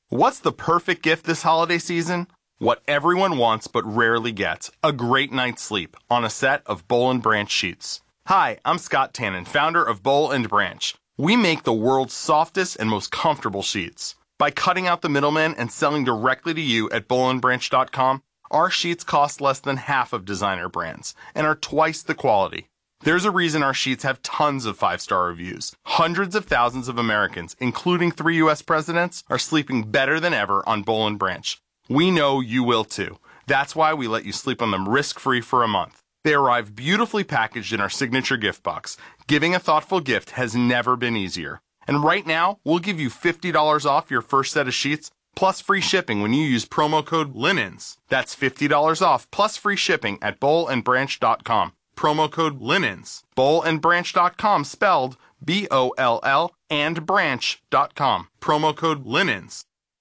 What's the perfect gift this holiday season? What everyone wants but rarely gets, a great night's sleep on a set of Boll & Branch sheets. Hi, I'm Scott Tannen, founder of Boll & Branch. We make the world's softest and most comfortable sheets. By cutting out the middleman and selling directly to you at bollandbranch.com, our sheets cost less than half of designer brands and are twice the quality. There's a reason our sheets have tons of 5-star reviews. Hundreds of thousands of Americans, including 3 U.S. presidents, are sleeping better than ever on Boll & Branch. We know you will too. That's why we let you sleep on them risk-free for a month. They arrive beautifully packaged in our signature gift box. Giving a thoughtful gift has never been easier. And right now, we'll give you $50 off your first set of sheets, plus free shipping when you use promo code LINENS. That's $50 off, plus free shipping at bollandbranch.com. Promo code LINENS. bollandbranch.com, spelled B-O-L-L, and branch.com. Promo code LINENS.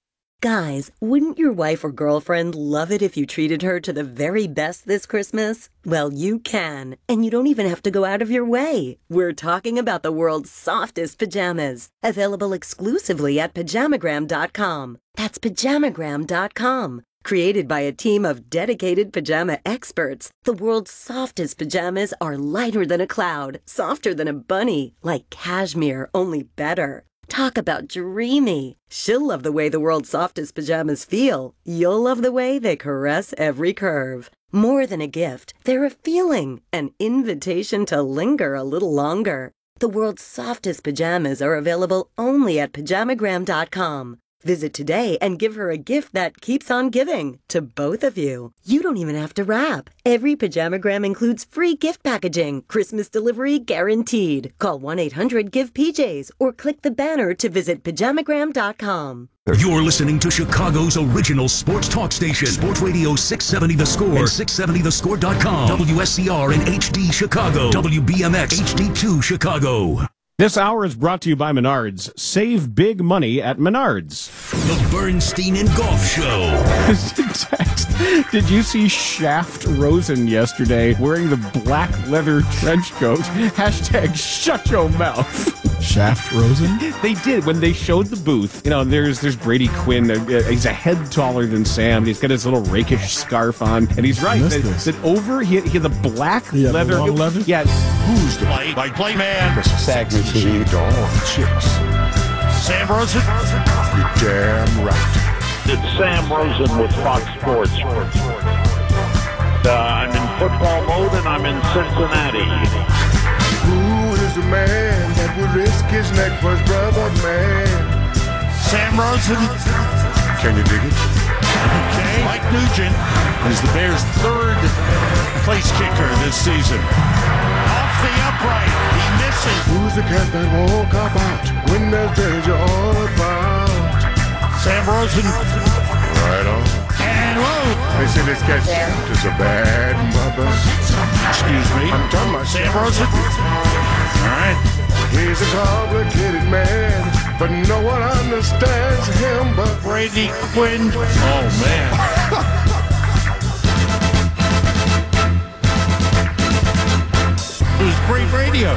Guys, wouldn't your wife or girlfriend love it if you treated her to the very best this Christmas? Well, you can, and you don't even have to go out of your way. We're talking about the world's softest pajamas, available exclusively at Pajamagram.com. That's Pajamagram.com. Created by a team of dedicated pajama experts, the world's softest pajamas are lighter than a cloud, softer than a bunny, like cashmere, only better. Talk about dreamy. She'll love the way the world's softest pajamas feel. You'll love the way they caress every curve. More than a gift, they're a feeling, an invitation to linger a little longer. The world's softest pajamas are available only at Pajamagram.com. Visit today and give her a gift that keeps on giving to both of you. You don't even have to wrap. Every Pajamagram includes free gift packaging, Christmas delivery guaranteed. Call 1-800-GIVE-PJs or click the banner to visit Pajamagram.com. You're listening to Chicago's original sports talk station, Sports Radio 670 The Score and 670thescore.com. WSCR in HD Chicago, WBMX HD2 Chicago. This hour is brought to you by Menards. Save big money at Menards. The Bernstein and Golf Show. Text. Did you see Shaft Rosen yesterday wearing the black leather trench coat? Hashtag shut your mouth. Shaft Rosen? They did. When they showed the booth, you know, there's Brady Quinn. He's a head taller than Sam. He's got his little rakish scarf on. And he's right. That over, he had the black leather. The long leather? Yeah. Who's the play man? Sag machine. Dawn chips. Sam Rosen? You're damn right. It's Sam Rosen with Fox Sports. I'm in football mode and I'm in Cincinnati. Who is the man that would risk his neck for his brother, man? Sam Rosen? Can you dig it? Okay. Mike Nugent is the Bears' third place kicker this season. Off the upright. He misses. Who's the cat that won't cop out when there's danger all about? Sam Rosen. Right on. And whoa. They say this cat is a bad mother. Excuse me. I'm talking about Sam Rosen. All right. He's a complicated man, but no one understands him but Brady Quinn. Oh, man. It was great radio.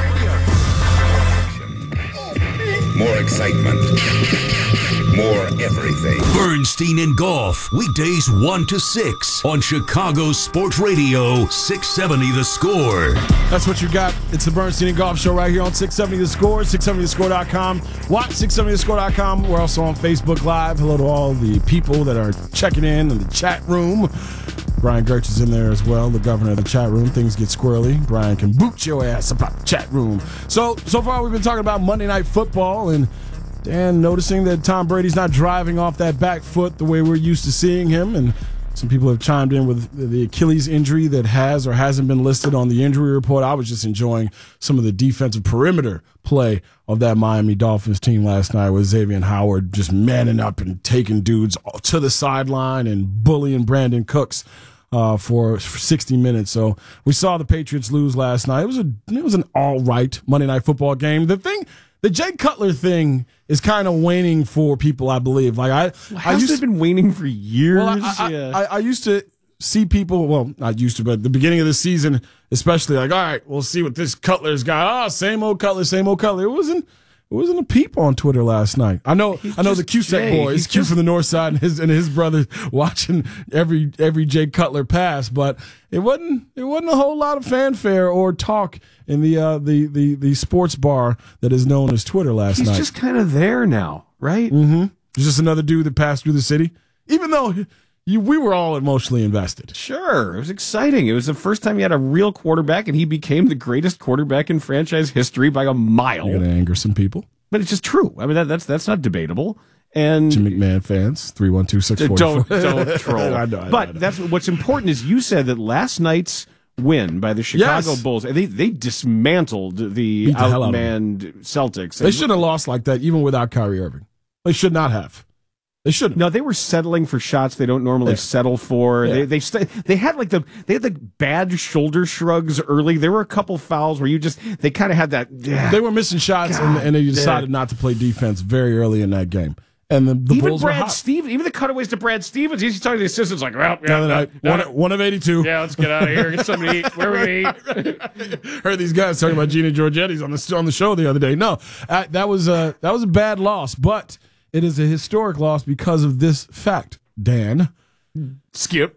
More excitement. More everything. Bernstein and Golf. Weekdays 1 to 6 on Chicago Sports Radio 670 The Score. That's what you got. It's the Bernstein and Golf Show right here on 670 The Score, 670thescore.com. Watch 670thescore.com. We're also on Facebook Live. Hello to all the people that are checking in the chat room. Brian Gertz is in there as well, the governor of the chat room. Things get squirrely. Brian can boot your ass about the chat room. So far we've been talking about Monday Night Football, and Dan noticing that Tom Brady's not driving off that back foot the way we're used to seeing him, and some people have chimed in with the Achilles injury that has or hasn't been listed on the injury report. I was just enjoying some of the defensive perimeter play of that Miami Dolphins team last night with Xavier Howard just manning up and taking dudes to the sideline and bullying Brandon Cooks for 60 minutes. So we saw the Patriots lose last night. It was an all right Monday Night Football game. The Jay Cutler thing is kind of waning for people, I believe. Like It's been waning for years. Well, I used to see people, well, not used to, but at the beginning of the season, especially like, all right, we'll see what this Cutler's got. Oh, same old Cutler, same old Cutler. It wasn't a peep on Twitter last night. I know the Cusack boys, Q from the north side, and his brother watching every Jay Cutler pass, but it wasn't a whole lot of fanfare or talk in the sports bar that is known as Twitter last night. He's just kind of there now, right? Mm-hmm. He's just another dude that passed through the city, even though we were all emotionally invested. Sure. It was exciting. It was the first time he had a real quarterback, and he became the greatest quarterback in franchise history by a mile. You're going to anger some people. But it's just true. I mean, that's not debatable. And Jim McMahon fans, 312-644. Don't troll. I know. That's what's important is you said that last night's win by the Chicago Bulls, they dismantled the outmanned Celtics. They shouldn't have lost like that, even without Kyrie Irving. They should not have. They shouldn't. No, they were settling for shots they don't normally settle for. Yeah. They had the bad shoulder shrugs early. There were a couple fouls where they kind of had that. They were missing shots and they decided not to play defense very early in that game. And the Bulls were hot. Even the cutaways to Brad Stevens, he's talking to the assistants like, one of 82. Yeah, let's get out of here. Get something to eat. Where are we going to eat? Heard these guys talking about Gina Giorgetti's on the show the other day. No, that was a bad loss, but it is a historic loss because of this fact, Dan. Skip.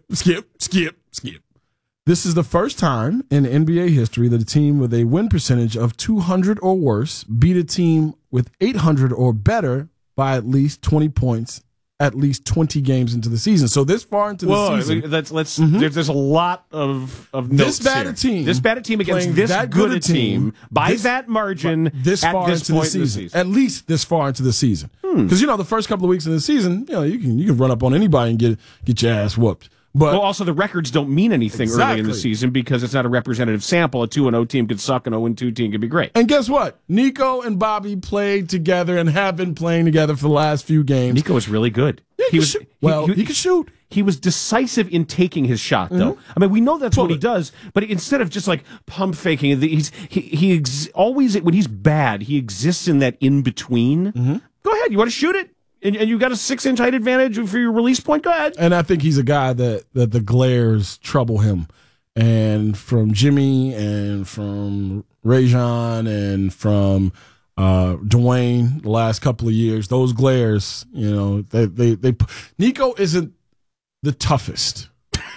This is the first time in NBA history that a team with a win percentage of 200 or worse beat a team with 800 or better by at least 20 points at least 20 games into the season. So this far into the season. There's a lot of notes This bad a team against this good a team by that margin this far into the season. At least this far into the season. Because, the first couple of weeks of the season, you can run up on anybody and get your ass whooped. But also the records don't mean anything early in the season because it's not a representative sample. A 2-0 team could suck, and a 0-2 team could be great. And guess what? Nico and Bobby played together and have been playing together for the last few games. Nico was really good. Yeah, he could shoot. He was decisive in taking his shot, though. I mean, we know that's what he does, but instead of just like pump faking, he always, when he's bad, he exists in that in between. Go ahead, you want to shoot it? And you got a 6-inch height advantage for your release point? Go ahead. And I think he's a guy that the glares trouble him. And from Jimmy and from Rajon and from Dwayne the last couple of years, those glares, they Nico isn't the toughest.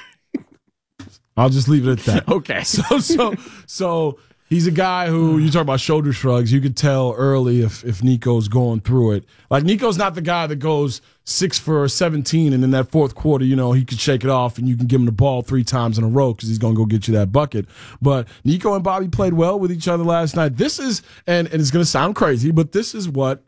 I'll just leave it at that. Okay. So he's a guy who, you talk about shoulder shrugs, you could tell early if Nico's going through it. Like, Nico's not the guy that goes 6 for 17, and in that fourth quarter, he could shake it off and you can give him the ball 3 times in a row because he's going to go get you that bucket. But Nico and Bobby played well with each other last night. This is, and it's going to sound crazy, but this is what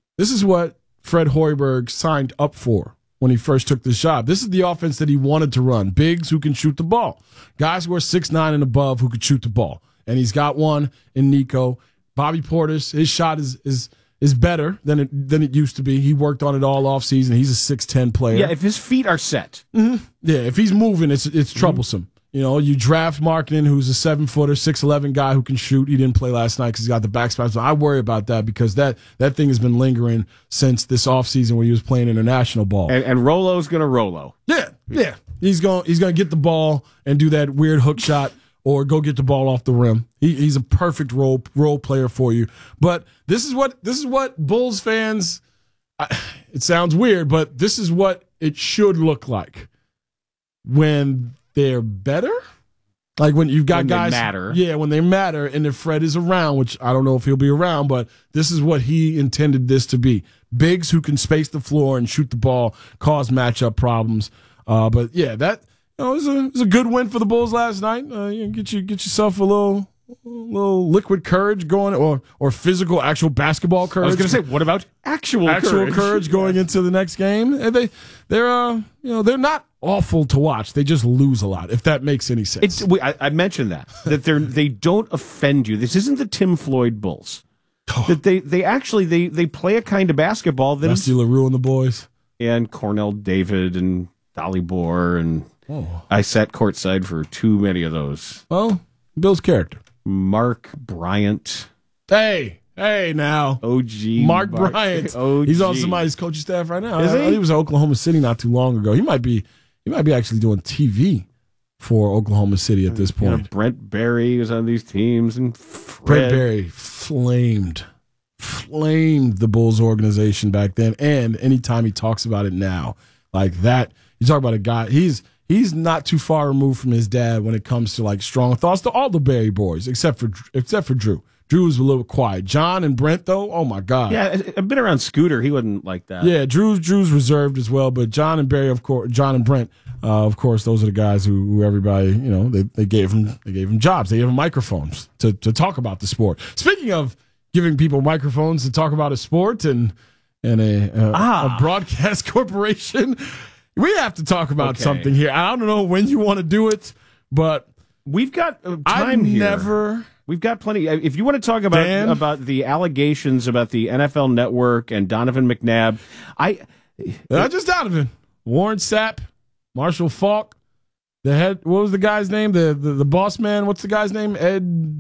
Fred Hoiberg signed up for when he first took this job. This is the offense that he wanted to run. Bigs who can shoot the ball. Guys who are 6'9" and above who can shoot the ball. And he's got one in Nico. Bobby Portis, his shot is better than it used to be. He worked on it all offseason. He's a 6'10" player. Yeah, if his feet are set. Yeah, if he's moving, it's troublesome. You draft Markkanen, who's a 7-footer, 6'11" guy who can shoot. He didn't play last night because he's got the back spasm. So I worry about that because that thing has been lingering since this offseason when he was playing international ball. And Rolo's going to Rolo. Yeah. He's going to get the ball and do that weird hook shot or go get the ball off the rim. He's a perfect role player for you. But this is what Bulls fans, it sounds weird, but this is what it should look like when they're better. Like when you've got when guys. They matter. Yeah, when they matter and if Fred is around, which I don't know if he'll be around, but this is what he intended this to be. Bigs who can space the floor and shoot the ball, cause matchup problems. But yeah, that it was a good win for the Bulls last night. Get yourself a little liquid courage going, or physical, actual basketball courage. I was going to say, what about actual courage going into the next game? And they're not awful to watch. They just lose a lot, if that makes any sense. I mentioned that they don't offend you. This isn't the Tim Floyd Bulls. That they actually play a kind of basketball that Rusty LaRue and the boys and Cornell David and Dalibor and. Oh. I sat courtside for too many of those. Well, Bill's character. Mark Bryant. Hey now. OG. Mark Bryant. OG. He's on somebody's coaching staff right now. Is he? He was at Oklahoma City not too long ago. He might be actually doing TV for Oklahoma City at this point. Brent Barry was on these teams and Brent Barry flamed flamed the Bulls organization back then, and anytime he talks about it now, like that, you talk about a guy, he's not too far removed from his dad when it comes to like strong thoughts to all the Barry boys, except for Drew. Drew was a little quiet. John and Brent, though, oh my God. Yeah, I've been around Scooter. He wouldn't like that. Yeah, Drew's reserved as well, but John and Barry, of course, John and Brent, of course, those are the guys who everybody, they gave them jobs. They gave them microphones to talk about the sport. Speaking of giving people microphones to talk about a sport and a broadcast corporation, we have to talk about something here. I don't know when you want to do it, but we've got time here. We've got plenty. If you want to talk about the allegations about the NFL Network and Donovan McNabb, not just Donovan, Warren Sapp, Marshall Faulk, the head. What was the guy's name? The boss man. What's the guy's name? Ed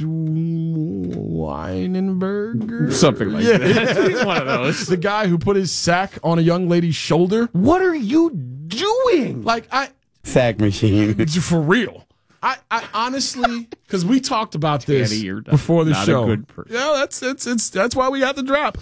Weinenberger, something like that. He's one of those. The guy who put his sack on a young lady's shoulder. What are you doing? Sack machine for real. I honestly, because we talked about this before the show. A good person. Yeah, that's why we got the drop.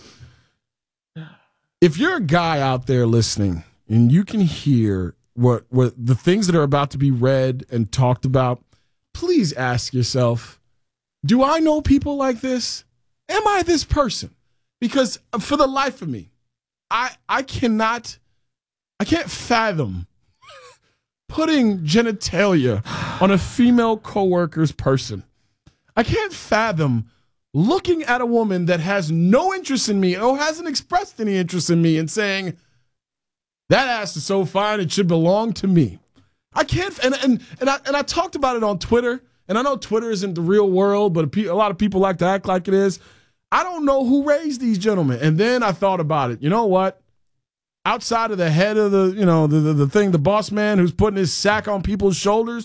If you're a guy out there listening and you can hear what the things that are about to be read and talked about, please ask yourself, do I know people like this? Am I this person? Because for the life of me, I can't fathom putting genitalia on a female coworker's person. I can't fathom looking at a woman that has no interest in me or hasn't expressed any interest in me and saying, that ass is so fine, it should belong to me. I can't, and I talked about it on Twitter, and I know Twitter isn't the real world, but a lot of people like to act like it is. I don't know who raised these gentlemen. And then I thought about it. You know what? Outside of the head of the thing, the boss man who's putting his sack on people's shoulders,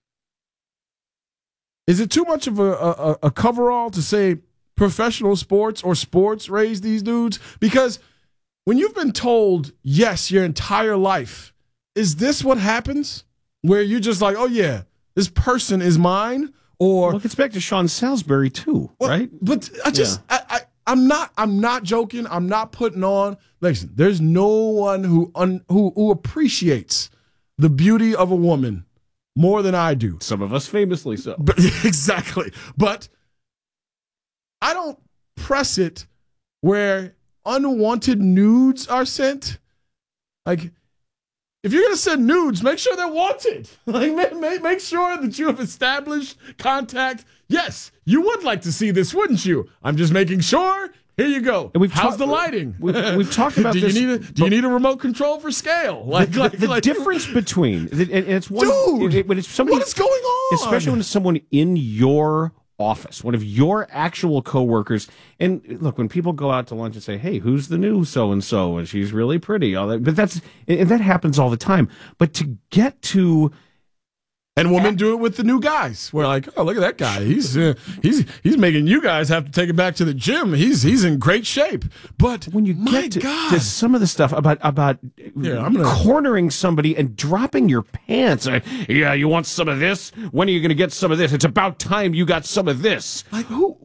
is it too much of a coverall to say professional sports or sports raise these dudes? Because when you've been told yes your entire life, is this what happens? Where you're just like, oh yeah, this person is mine? Or it gets back to Sean Salisbury too, right? But I'm not joking. I'm not putting on. Listen, there's no one who appreciates the beauty of a woman more than I do. Some of us famously so. But, exactly. But I don't press it where unwanted nudes are sent. Like, if you're going to send nudes, make sure they're wanted. Like, make sure that you have established contact. Yes, you would like to see this, wouldn't you? I'm just making sure. Here you go. How's the lighting? We've talked about this. Do you need a remote control for scale? The difference between and it's one. Dude, when it's somebody, what is going on? Especially when it's someone in your office, one of your actual coworkers. And look, when people go out to lunch and say, "Hey, who's the new so and so?" and she's really pretty, all that, but that happens all the time. But to get to and women do it with the new guys. We're like, oh, look at that guy. He's making you guys have to take it back to the gym. He's in great shape. But when you get to some of the stuff about cornering somebody and dropping your pants, yeah, you want some of this? When are you going to get some of this? It's about time you got some of this. Like who?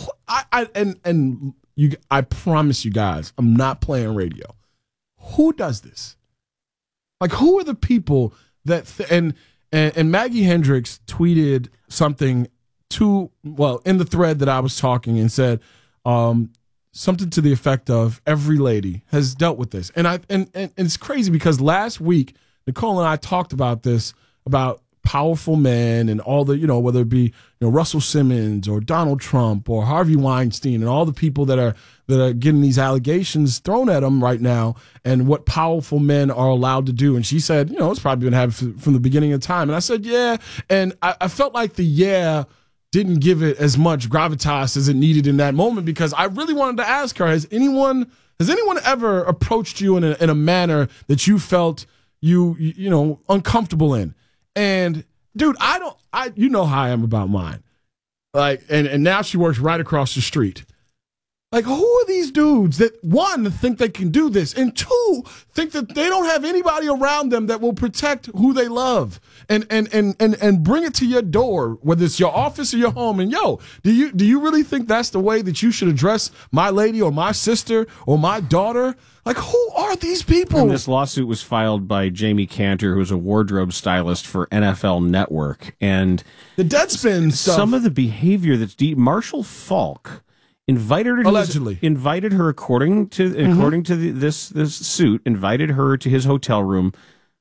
I promise you guys, I'm not playing radio. Who does this? Like, who are the people that And Maggie Hendricks tweeted something in the thread that I was talking and said something to the effect of every lady has dealt with this. And it's crazy because last week, Nicole and I talked about this, about powerful men and all the, whether it be, Russell Simmons or Donald Trump or Harvey Weinstein and all the people that are getting these allegations thrown at them right now and what powerful men are allowed to do. And she said, it's probably been happening from the beginning of time. And I said, yeah. And I felt like didn't give it as much gravitas as it needed in that moment because I really wanted to ask her, has anyone ever approached you in a manner that you felt you uncomfortable in? And dude, you know how I am about mine. Like, and now she works right across the street. Like, who are these dudes that, one, think they can do this, and two, think that they don't have anybody around them that will protect who they love and bring it to your door, whether it's your office or your home. And do you really think that's the way that you should address my lady or my sister or my daughter? Like, who are these people? And this lawsuit was filed by Jamie Cantor, who's a wardrobe stylist for NFL Network. And the Deadspin stuff. Some of the behavior that's deep. Marshall Faulk invited her according to this suit, invited her to his hotel room,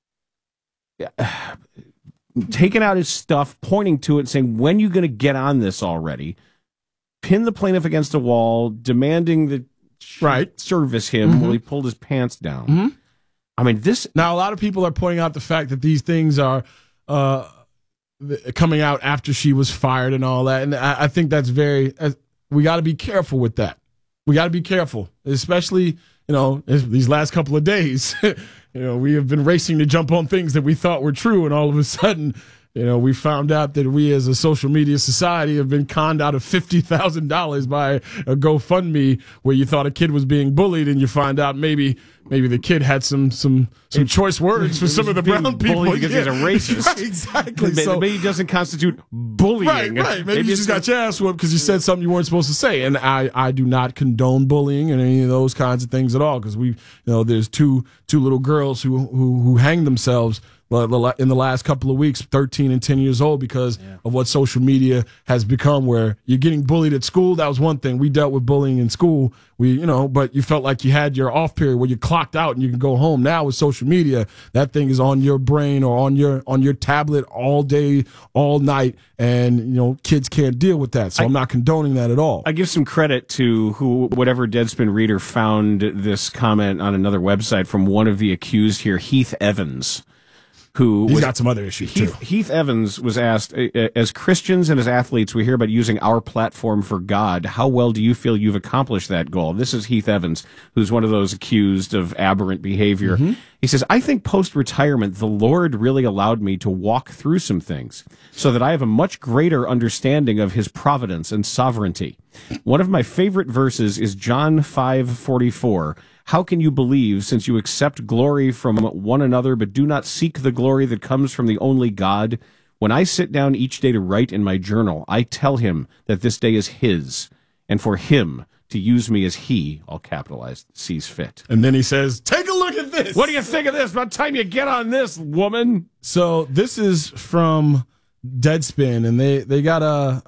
taking out his stuff, pointing to it, and saying, "When you going to get on this already?" Pinned the plaintiff against a wall, demanding that service him while he pulled his pants down. Mm-hmm. I mean, now a lot of people are pointing out the fact that these things are coming out after she was fired and all that, and I think that's we got to be careful with that. We got to be careful, especially, these last couple of days. We have been racing to jump on things that we thought were true, and all of a sudden, we found out that we as a social media society have been conned out of $50,000 by a GoFundMe where you thought a kid was being bullied, and you find out maybe the kid had some choice words for some of the brown people because he's a racist. Right, exactly. Maybe it doesn't constitute bullying. Right. Maybe you just got your ass whooped because you said something you weren't supposed to say. And I do not condone bullying and any of those kinds of things at all, because there's two little girls who hanged themselves in the last couple of weeks, 13 and 10 years old, because of what social media has become, where you're getting bullied at school. That was one thing. We dealt with bullying in school. But you felt like you had your off period where you clocked out and you can go home. Now with social media, that thing is on your brain or on your tablet all day, all night. And, kids can't deal with that. So I'm not condoning that at all. I give some credit to whatever Deadspin reader found this comment on another website from one of the accused here, Heath Evans. He's got some other issues, too. Heath Evans was asked, as Christians and as athletes, we hear about using our platform for God. How well do you feel you've accomplished that goal? This is Heath Evans, who's one of those accused of aberrant behavior. Mm-hmm. He says, I think post-retirement, the Lord really allowed me to walk through some things so that I have a much greater understanding of his providence and sovereignty. One of my favorite verses is John 5:44. How can you believe, since you accept glory from one another, but do not seek the glory that comes from the only God? When I sit down each day to write in my journal, I tell him that this day is his, and for him to use me as he, all capitalized, sees fit. And then he says, take a look at this. What do you think of this? By the time you get on this, woman. So this is from Deadspin, and they got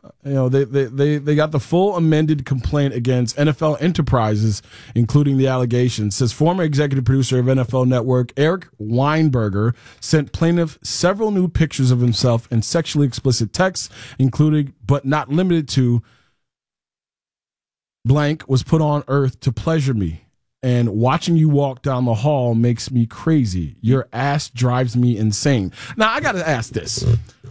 they got the full amended complaint against NFL Enterprises, including the allegations. Says former executive producer of NFL Network Eric Weinberger sent plaintiff several new pictures of himself and sexually explicit texts, including but not limited to blank was put on earth to pleasure me. And watching you walk down the hall makes me crazy. Your ass drives me insane. Now, I got to ask this.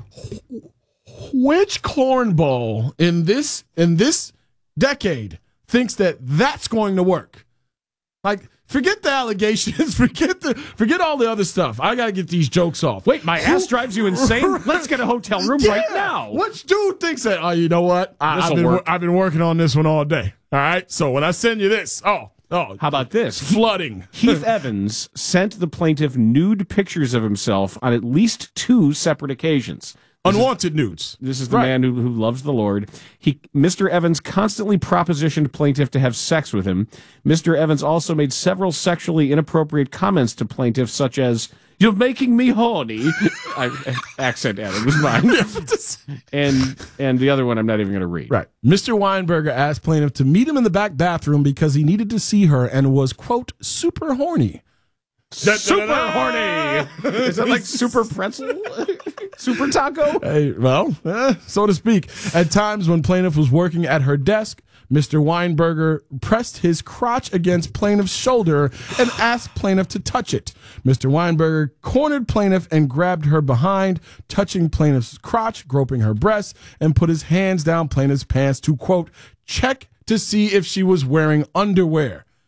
Which cornball in this decade thinks that that's going to work? Like, forget the allegations, forget all the other stuff. I got to get these jokes off. Wait, my ass drives you insane? Let's get a hotel room right now. Which dude thinks that? Oh, you know what? I've been working on this one all day. All right? So when I send you this, Oh, how about this? Flooding. Heath Evans sent the plaintiff nude pictures of himself on at least 2 separate occasions. Unwanted nudes. This is the man who loves the Lord. Mr. Evans constantly propositioned plaintiff to have sex with him. Mr. Evans also made several sexually inappropriate comments to plaintiff, such as, "You're making me horny." Accent added was mine. and the other one I'm not even going to read. Right. Mr. Weinberger asked plaintiff to meet him in the back bathroom because he needed to see her and was, quote, super horny. Super horny. Is that like super pretzel? Super taco? Hey, well, so to speak. At times when plaintiff was working at her desk, Mr. Weinberger pressed his crotch against plaintiff's shoulder and asked plaintiff to touch it. Mr. Weinberger cornered plaintiff and grabbed her behind, touching plaintiff's crotch, groping her breasts, and put his hands down plaintiff's pants to, quote, check to see if she was wearing underwear.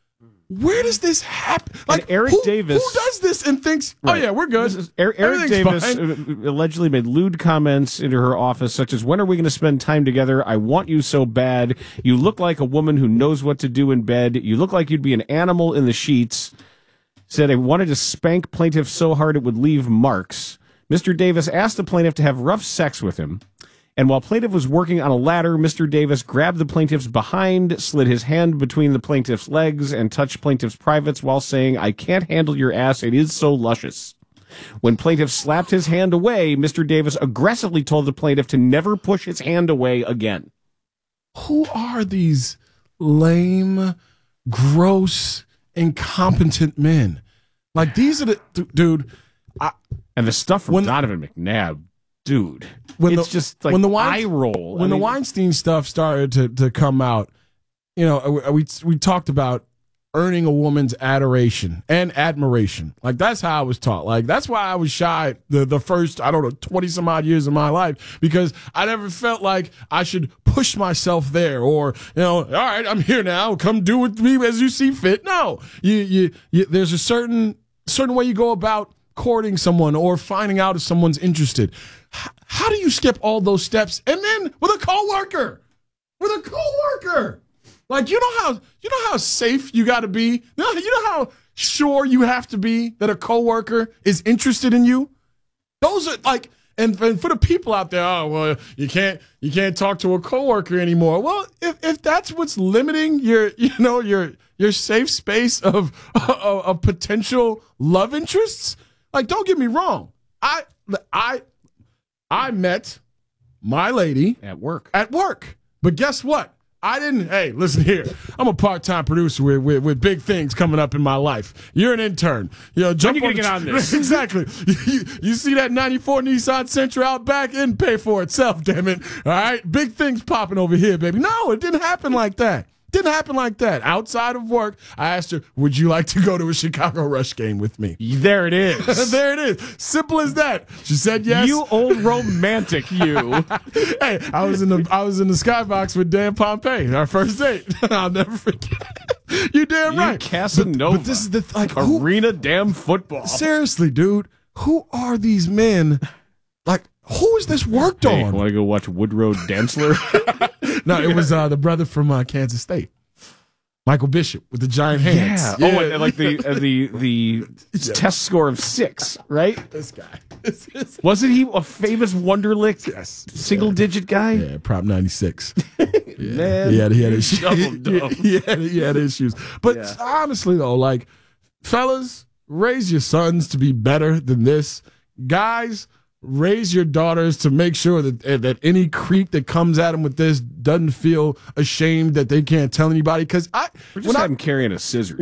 where does this happen? Like, and Eric Davis, who does this and thinks, right. Oh yeah, we're good. Eric Davis allegedly made lewd comments into her office, such as, "When are we going to spend time together? I want you so bad. You look like a woman who knows what to do in bed. You look like you'd be an animal in the sheets." Said, "I wanted to spank plaintiff so hard it would leave marks." Mr. Davis asked the plaintiff to have rough sex with him. And while plaintiff was working on a ladder, Mr. Davis grabbed the plaintiff's behind, slid his hand between the plaintiff's legs, and touched plaintiff's privates while saying, "I can't handle your ass. It is so luscious." When plaintiff slapped his hand away, Mr. Davis aggressively told the plaintiff to never push his hand away again. Who are these lame, gross, incompetent men? Like, these are the dude. And the stuff from Donovan McNabb, dude. It's just like eye roll. When the Weinstein stuff started to come out, you know, we talked about earning a woman's adoration and admiration. Like, that's how I was taught. Like, that's why I was shy the first, 20 some odd years of my life, because I never felt like I should push myself there or, all right, I'm here now, come do with me as you see fit. No, you there's a certain way you go about courting someone or finding out if someone's interested. How do you skip all those steps and then with a coworker? Like, you know how safe you got to be? You know how sure you have to be that a coworker is interested in you? Those are like, and for the people out there, oh, well, you can't talk to a coworker anymore. Well, if that's what's limiting your safe space of potential love interests, like, don't get me wrong. I met my lady at work. But guess what? I didn't. Hey, listen here. I'm a part-time producer with big things coming up in my life. You're an intern. Jump when are you gonna get on this? Exactly. You see that 94 Nissan Sentra out back? It didn't pay for itself, damn it. All right? Big things popping over here, baby. No, it didn't happen like that. Outside of work, I asked her, would you like to go to a Chicago Rush game with me? There it is. There it is. Simple as that. She said yes. You old romantic, you. Hey, I was in the skybox with Dan Pompey, our first date. I'll never forget. You're damn right. Casanova. But this is the arena damn football. Seriously, dude. Who are these men? Like, who is this worked on? Want to go watch Woodrow Dantzler? No, it was the brother from Kansas State, Michael Bishop, with the giant hands. Yeah. Oh, and like the test score of 6, right? This guy. Wasn't he a famous Wonderlic single-digit guy? Yeah, Prop 96. Man, he had issues. He had issues. But honestly, though, like, fellas, raise your sons to be better than this. Guys, raise your daughters to make sure that any creep that comes at them with this doesn't feel ashamed that they can't tell anybody. Because I'm carrying a scissors.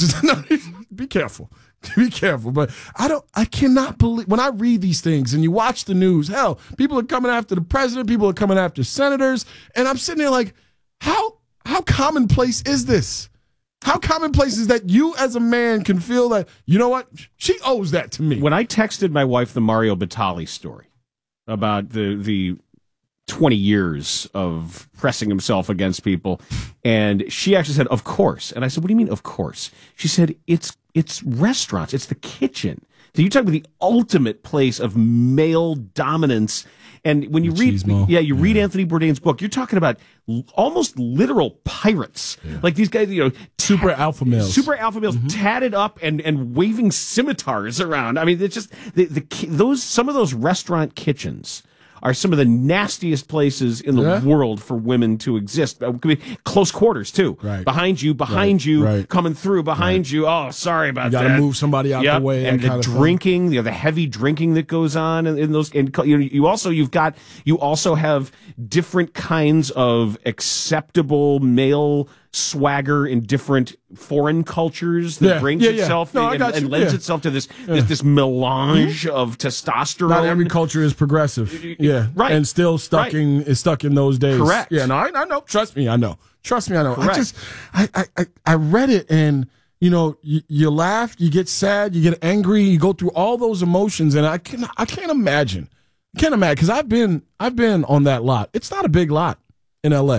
Be careful. Be careful. But I cannot believe when I read these things and you watch the news. Hell, people are coming after the president. People are coming after senators, and I'm sitting there like, how commonplace is this? How commonplace is that you as a man can feel that, you know what, she owes that to me? When I texted my wife the Mario Batali story about the 20 years of pressing himself against people, and she actually said, of course. And I said, what do you mean, of course? She said, it's restaurants, it's the kitchen. So you talk about the ultimate place of male dominance. And when you read Anthony Bourdain's book, you're talking about almost literal pirates. Yeah. Like these guys, super alpha males, tatted up and waving scimitars around. I mean, it's just some of those restaurant kitchens are some of the nastiest places in the world for women to exist. Close quarters, too. Right. Behind you, coming through, behind you. Oh, sorry about that. You got to move somebody out the way. And the drinking, the heavy drinking that goes on in those. And you also have different kinds of acceptable male swagger in different foreign cultures that brings itself and lends itself to this melange of testosterone. Not every culture is progressive. Right. And still stuck in those days. Correct. Yeah, no, I know. Trust me, I know. Correct. I read it, and you laugh, you get sad, you get angry, you go through all those emotions, and I can't imagine because I've been on that lot. It's not a big lot in LA.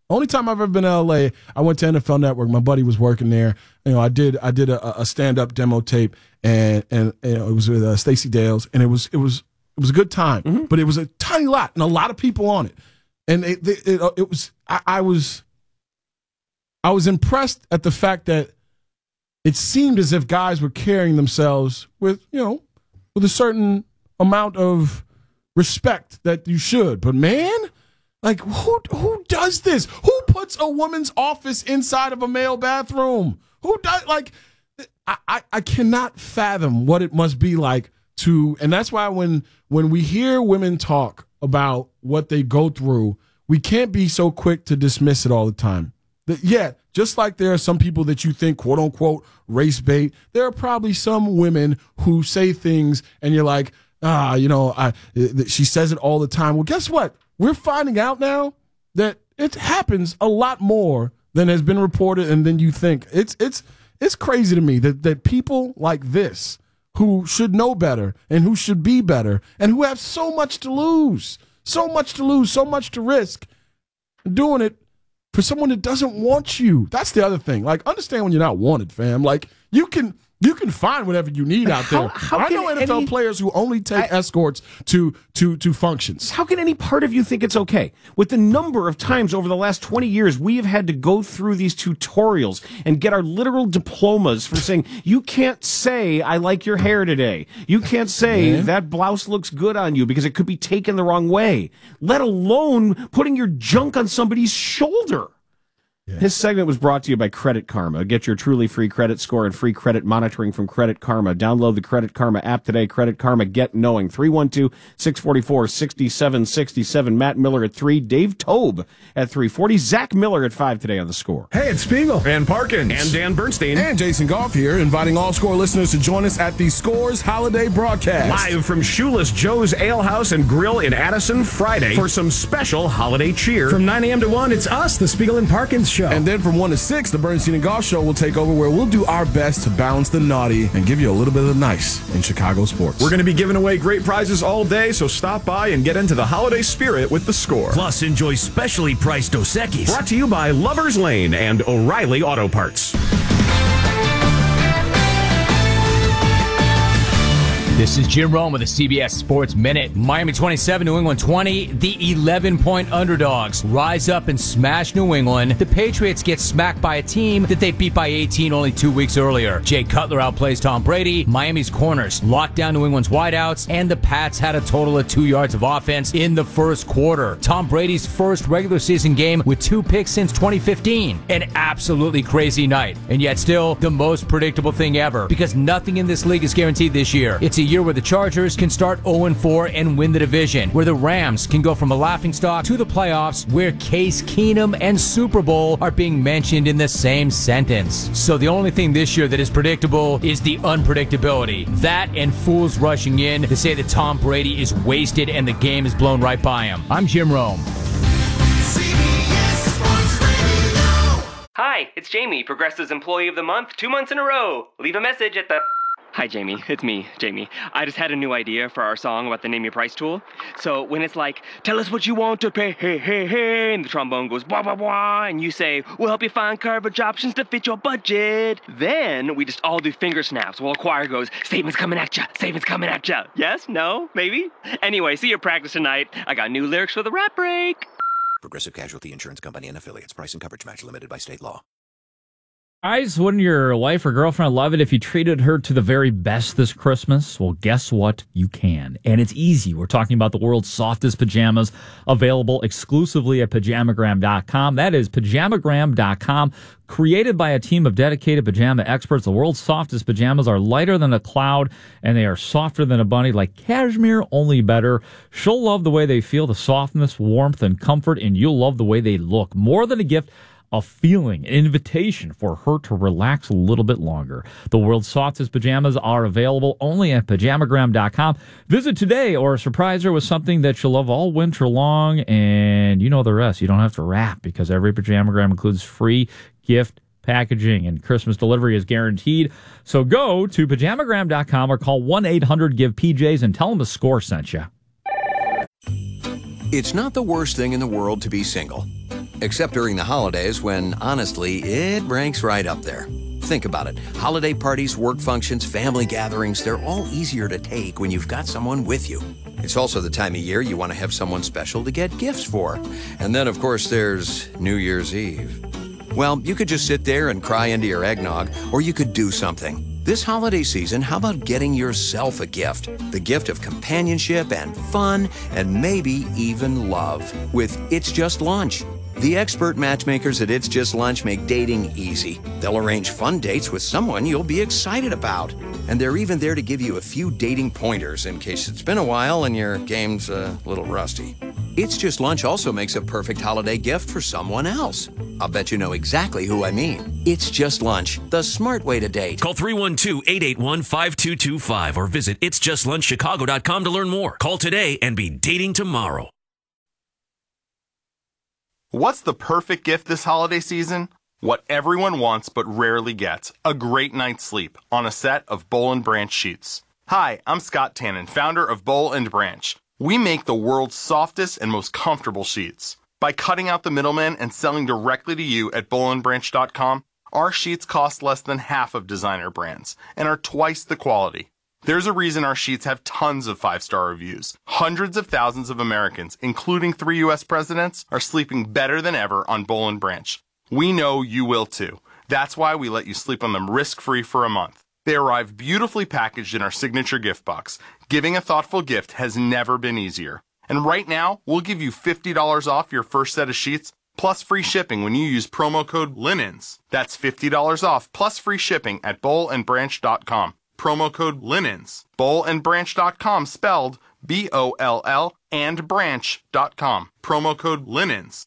Only time I've ever been to L.A., I went to NFL Network. My buddy was working there. I did a stand-up demo tape, and it was with Stacey Dales, and it was a good time. Mm-hmm. But it was a tiny lot and a lot of people on it, and it was I was impressed at the fact that it seemed as if guys were carrying themselves with a certain amount of respect that you should. But man, like who does this? Who puts a woman's office inside of a male bathroom? Who does, like, I cannot fathom what it must be like to, and that's why when we hear women talk about what they go through, we can't be so quick to dismiss it all the time. Just like there are some people that you think, quote unquote, race bait, there are probably some women who say things and you're like, she says it all the time. Well, guess what? We're finding out now that it happens a lot more than has been reported and than you think. It's crazy to me that people like this, who should know better and who should be better and who have so much to lose, so much to risk, doing it for someone that doesn't want you. That's the other thing. Like, understand when you're not wanted, fam. Like, you can find whatever you need out there. I know NFL players who only take escorts to functions. How can any part of you think it's okay? With the number of times over the last 20 years we have had to go through these tutorials and get our literal diplomas from saying, you can't say, I like your hair today. You can't say, that blouse looks good on you, because it could be taken the wrong way. Let alone putting your junk on somebody's shoulder. Yeah. This segment was brought to you by Credit Karma. Get your truly free credit score and free credit monitoring from Credit Karma. Download the Credit Karma app today. Credit Karma, get knowing. 312-644-6767. Matt Miller at 3. Dave Tobe at 3:40. Zach Miller at 5 today on The Score. Hey, it's Spiegel. And Parkins. And Dan Bernstein. And Jason Goff here, inviting all Score listeners to join us at the Scores holiday broadcast. Live from Shoeless Joe's Ale House and Grill in Addison Friday for some special holiday cheer. From 9 a.m. to 1, it's us, the Spiegel and Parkins Show. And then from 1 to 6, the Bernstein and Goff Show will take over, where we'll do our best to balance the naughty and give you a little bit of the nice in Chicago sports. We're going to be giving away great prizes all day, so stop by and get into the holiday spirit with The Score. Plus, enjoy specially priced Dos Equis. Brought to you by Lover's Lane and O'Reilly Auto Parts. This is Jim Rome with the CBS Sports Minute. Miami 27, New England 20. The 11-point underdogs rise up and smash New England. The Patriots get smacked by a team that they beat by 18 only 2 weeks earlier. Jay Cutler outplays Tom Brady. Miami's corners locked down New England's wideouts, and the Pats had a total of 2 yards of offense in the first quarter. Tom Brady's first regular season game with 2 picks since 2015. An absolutely crazy night, and yet still the most predictable thing ever, because nothing in this league is guaranteed this year. It's a year where the Chargers can start 0-4 and win the division, where the Rams can go from a laughingstock to the playoffs, where Case Keenum and Super Bowl are being mentioned in the same sentence. So the only thing this year that is predictable is the unpredictability. That and fools rushing in to say that Tom Brady is wasted and the game is blown right by him. I'm Jim Rome. Hi, it's Jamie, Progressive's Employee of the Month, 2 months in a row. Leave a message at the... Hi, Jamie. It's me, Jamie. I just had a new idea for our song about the Name Your Price tool. So when it's like, tell us what you want to pay, hey, hey, hey, and the trombone goes, blah, blah, blah, and you say, we'll help you find coverage options to fit your budget. Then we just all do finger snaps while a choir goes, statements coming at ya, statements coming at ya. Yes? No? Maybe? Anyway, see your practice tonight. I got new lyrics for the rap break. Progressive Casualty Insurance Company and Affiliates. Price and coverage match limited by state law. Guys, wouldn't your wife or girlfriend love it if you treated her to the very best this Christmas? Well, guess what? You can. And it's easy. We're talking about the world's softest pajamas, available exclusively at Pajamagram.com. That is Pajamagram.com. Created by a team of dedicated pajama experts, the world's softest pajamas are lighter than a cloud, and they are softer than a bunny, like cashmere, only better. She'll love the way they feel, the softness, warmth, and comfort, and you'll love the way they look. More than a gift, a feeling, an invitation for her to relax a little bit longer. The world's softest pajamas are available only at Pajamagram.com. Visit today or surprise her with something that she'll love all winter long, and you know the rest. You don't have to wrap, because every Pajamagram includes free gift packaging, and Christmas delivery is guaranteed. So go to Pajamagram.com or call 1-800-GIVE-PJs and tell them the Score sent you. It's not the worst thing in the world to be single. Except during the holidays when, honestly, it ranks right up there. Think about it. Holiday parties, work functions, family gatherings, they're all easier to take when you've got someone with you. It's also the time of year you want to have someone special to get gifts for. And then, of course, there's New Year's Eve. Well, you could just sit there and cry into your eggnog, or you could do something. This holiday season, how about getting yourself a gift? The gift of companionship and fun, and maybe even love, with It's Just Lunch. The expert matchmakers at It's Just Lunch make dating easy. They'll arrange fun dates with someone you'll be excited about. And they're even there to give you a few dating pointers in case it's been a while and your game's a little rusty. It's Just Lunch also makes a perfect holiday gift for someone else. I'll bet you know exactly who I mean. It's Just Lunch, the smart way to date. Call 312-881-5225 or visit itsjustlunchchicago.com to learn more. Call today and be dating tomorrow. What's the perfect gift this holiday season? What everyone wants but rarely gets, a great night's sleep on a set of Boll & Branch sheets. Hi, I'm Scott Tannen, founder of Boll & Branch. We make the world's softest and most comfortable sheets. By cutting out the middleman and selling directly to you at bollandbranch.com, our sheets cost less than half of designer brands and are twice the quality. There's a reason our sheets have tons of 5-star reviews. Hundreds of thousands of Americans, including 3 U.S. presidents, are sleeping better than ever on Boll & Branch. We know you will too. That's why we let you sleep on them risk-free for a month. They arrive beautifully packaged in our signature gift box. Giving a thoughtful gift has never been easier. And right now, we'll give you $50 off your first set of sheets, plus free shipping when you use promo code LINENS. That's $50 off, plus free shipping at bollandbranch.com. Promo code LINENS. bollandbranch.com, spelled B-O-L-L, and branch.com. Promo code LINENS.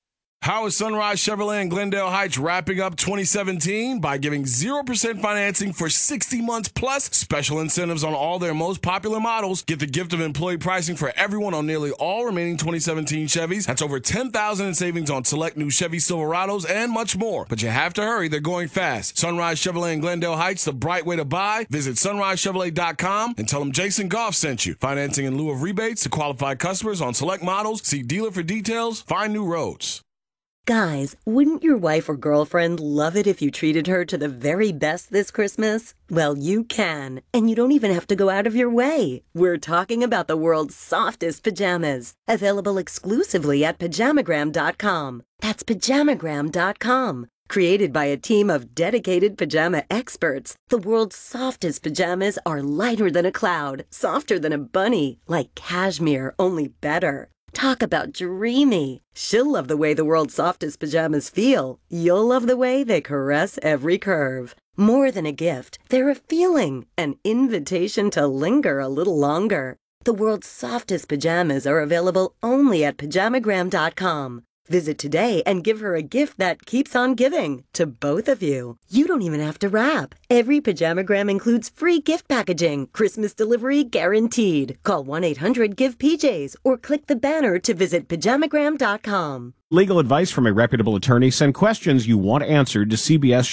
How is Sunrise Chevrolet in Glendale Heights wrapping up 2017? By giving 0% financing for 60 months plus special incentives on all their most popular models. Get the gift of employee pricing for everyone on nearly all remaining 2017 Chevys. That's over $10,000 in savings on select new Chevy Silverados and much more. But you have to hurry. They're going fast. Sunrise Chevrolet in Glendale Heights, the bright way to buy. Visit sunrisechevrolet.com and tell them Jason Goff sent you. Financing in lieu of rebates to qualified customers on select models. See dealer for details. Find new roads. Guys, wouldn't your wife or girlfriend love it if you treated her to the very best this Christmas? Well, you can, and you don't even have to go out of your way. We're talking about the world's softest pajamas, available exclusively at Pajamagram.com. That's Pajamagram.com. Created by a team of dedicated pajama experts, the world's softest pajamas are lighter than a cloud, softer than a bunny, like cashmere, only better. Talk about dreamy. She'll love the way the world's softest pajamas feel. You'll love the way they caress every curve. More than a gift, they're a feeling, an invitation to linger a little longer. The world's softest pajamas are available only at Pajamagram.com. Visit today and give her a gift that keeps on giving to both of you. You don't even have to wrap. Every Pajamagram includes free gift packaging, Christmas delivery guaranteed. Call 1-800-GIVE-PJs or click the banner to visit Pajamagram.com. Legal advice from a reputable attorney. Send questions you want answered to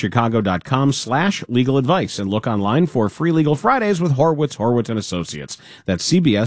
cbschicago.com/legal advice and look online for free Legal Fridays with Horwitz & Associates. That's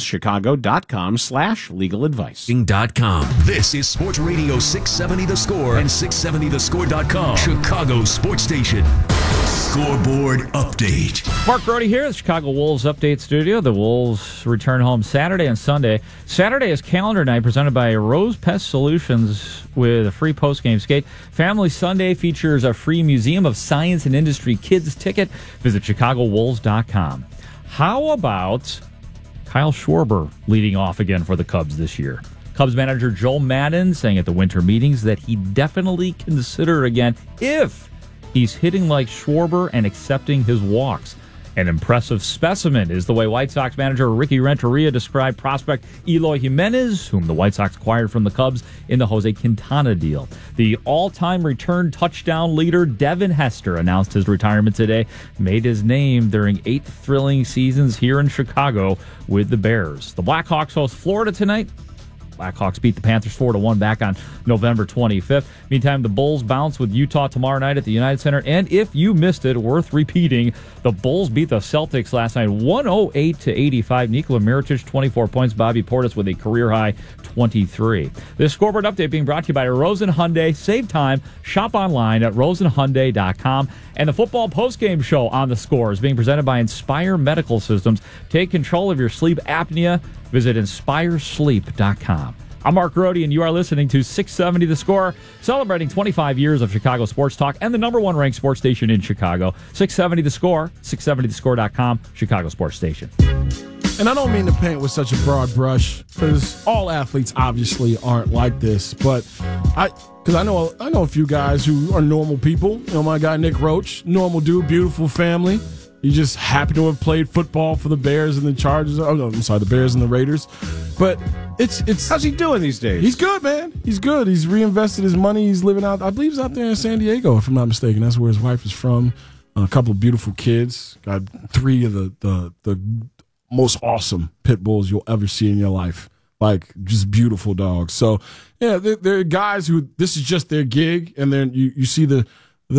cbschicago.com/legal advice. This is Sports Radio 670 The Score and 670thescore.com. Chicago Sports Station. Scoreboard update. Mark Brody here, the Chicago Wolves Update Studio. The Wolves return home Saturday and Sunday. Saturday is calendar night presented by Rose Pest Solutions with a free post-game skate. Family Sunday features a free Museum of Science and Industry kids ticket. Visit ChicagoWolves.com. How about Kyle Schwarber leading off again for the Cubs this year? Cubs manager Joel Madden saying at the winter meetings that he definitely consider again if he's hitting like Schwarber and accepting his walks. An impressive specimen is the way White Sox manager Ricky Renteria described prospect Eloy Jimenez, whom the White Sox acquired from the Cubs in the Jose Quintana deal. The all-time return touchdown leader Devin Hester announced his retirement today, made his name during 8 thrilling seasons here in Chicago with the Bears. The Blackhawks host Florida tonight. Blackhawks beat the Panthers 4-1 back on November 25th. Meantime, the Bulls bounce with Utah tomorrow night at the United Center. And if you missed it, worth repeating, the Bulls beat the Celtics last night 108-85. Nikola Mirotic, 24 points. Bobby Portis with a career-high 23. This scoreboard update being brought to you by Rosen Hyundai. Save time. Shop online at rosenhyundai.com. And the football postgame show on The Score is being presented by Inspire Medical Systems. Take control of your sleep apnea. Visit inspiresleep.com. I'm Mark Grody, and you are listening to 670 The Score, celebrating 25 years of Chicago sports talk and the number one ranked sports station in Chicago. 670 The Score, 670thescore.com, Chicago Sports Station. And I don't mean to paint with such a broad brush, because all athletes obviously aren't like this. But I know a few guys who are normal people. You know, my guy Nick Roach, normal dude, beautiful family. He just happened to have played football for the Bears and the Chargers. Oh no, I'm sorry, the Bears and the Raiders. But it's how's he doing these days? He's good, man. He's good. He's reinvested his money. He's living out. I believe he's out there in San Diego, if I'm not mistaken. That's where his wife is from. A couple of beautiful kids. Got 3 of the most awesome pit bulls you'll ever see in your life. Like, just beautiful dogs. So, yeah, there are guys who this is just their gig, and then you see the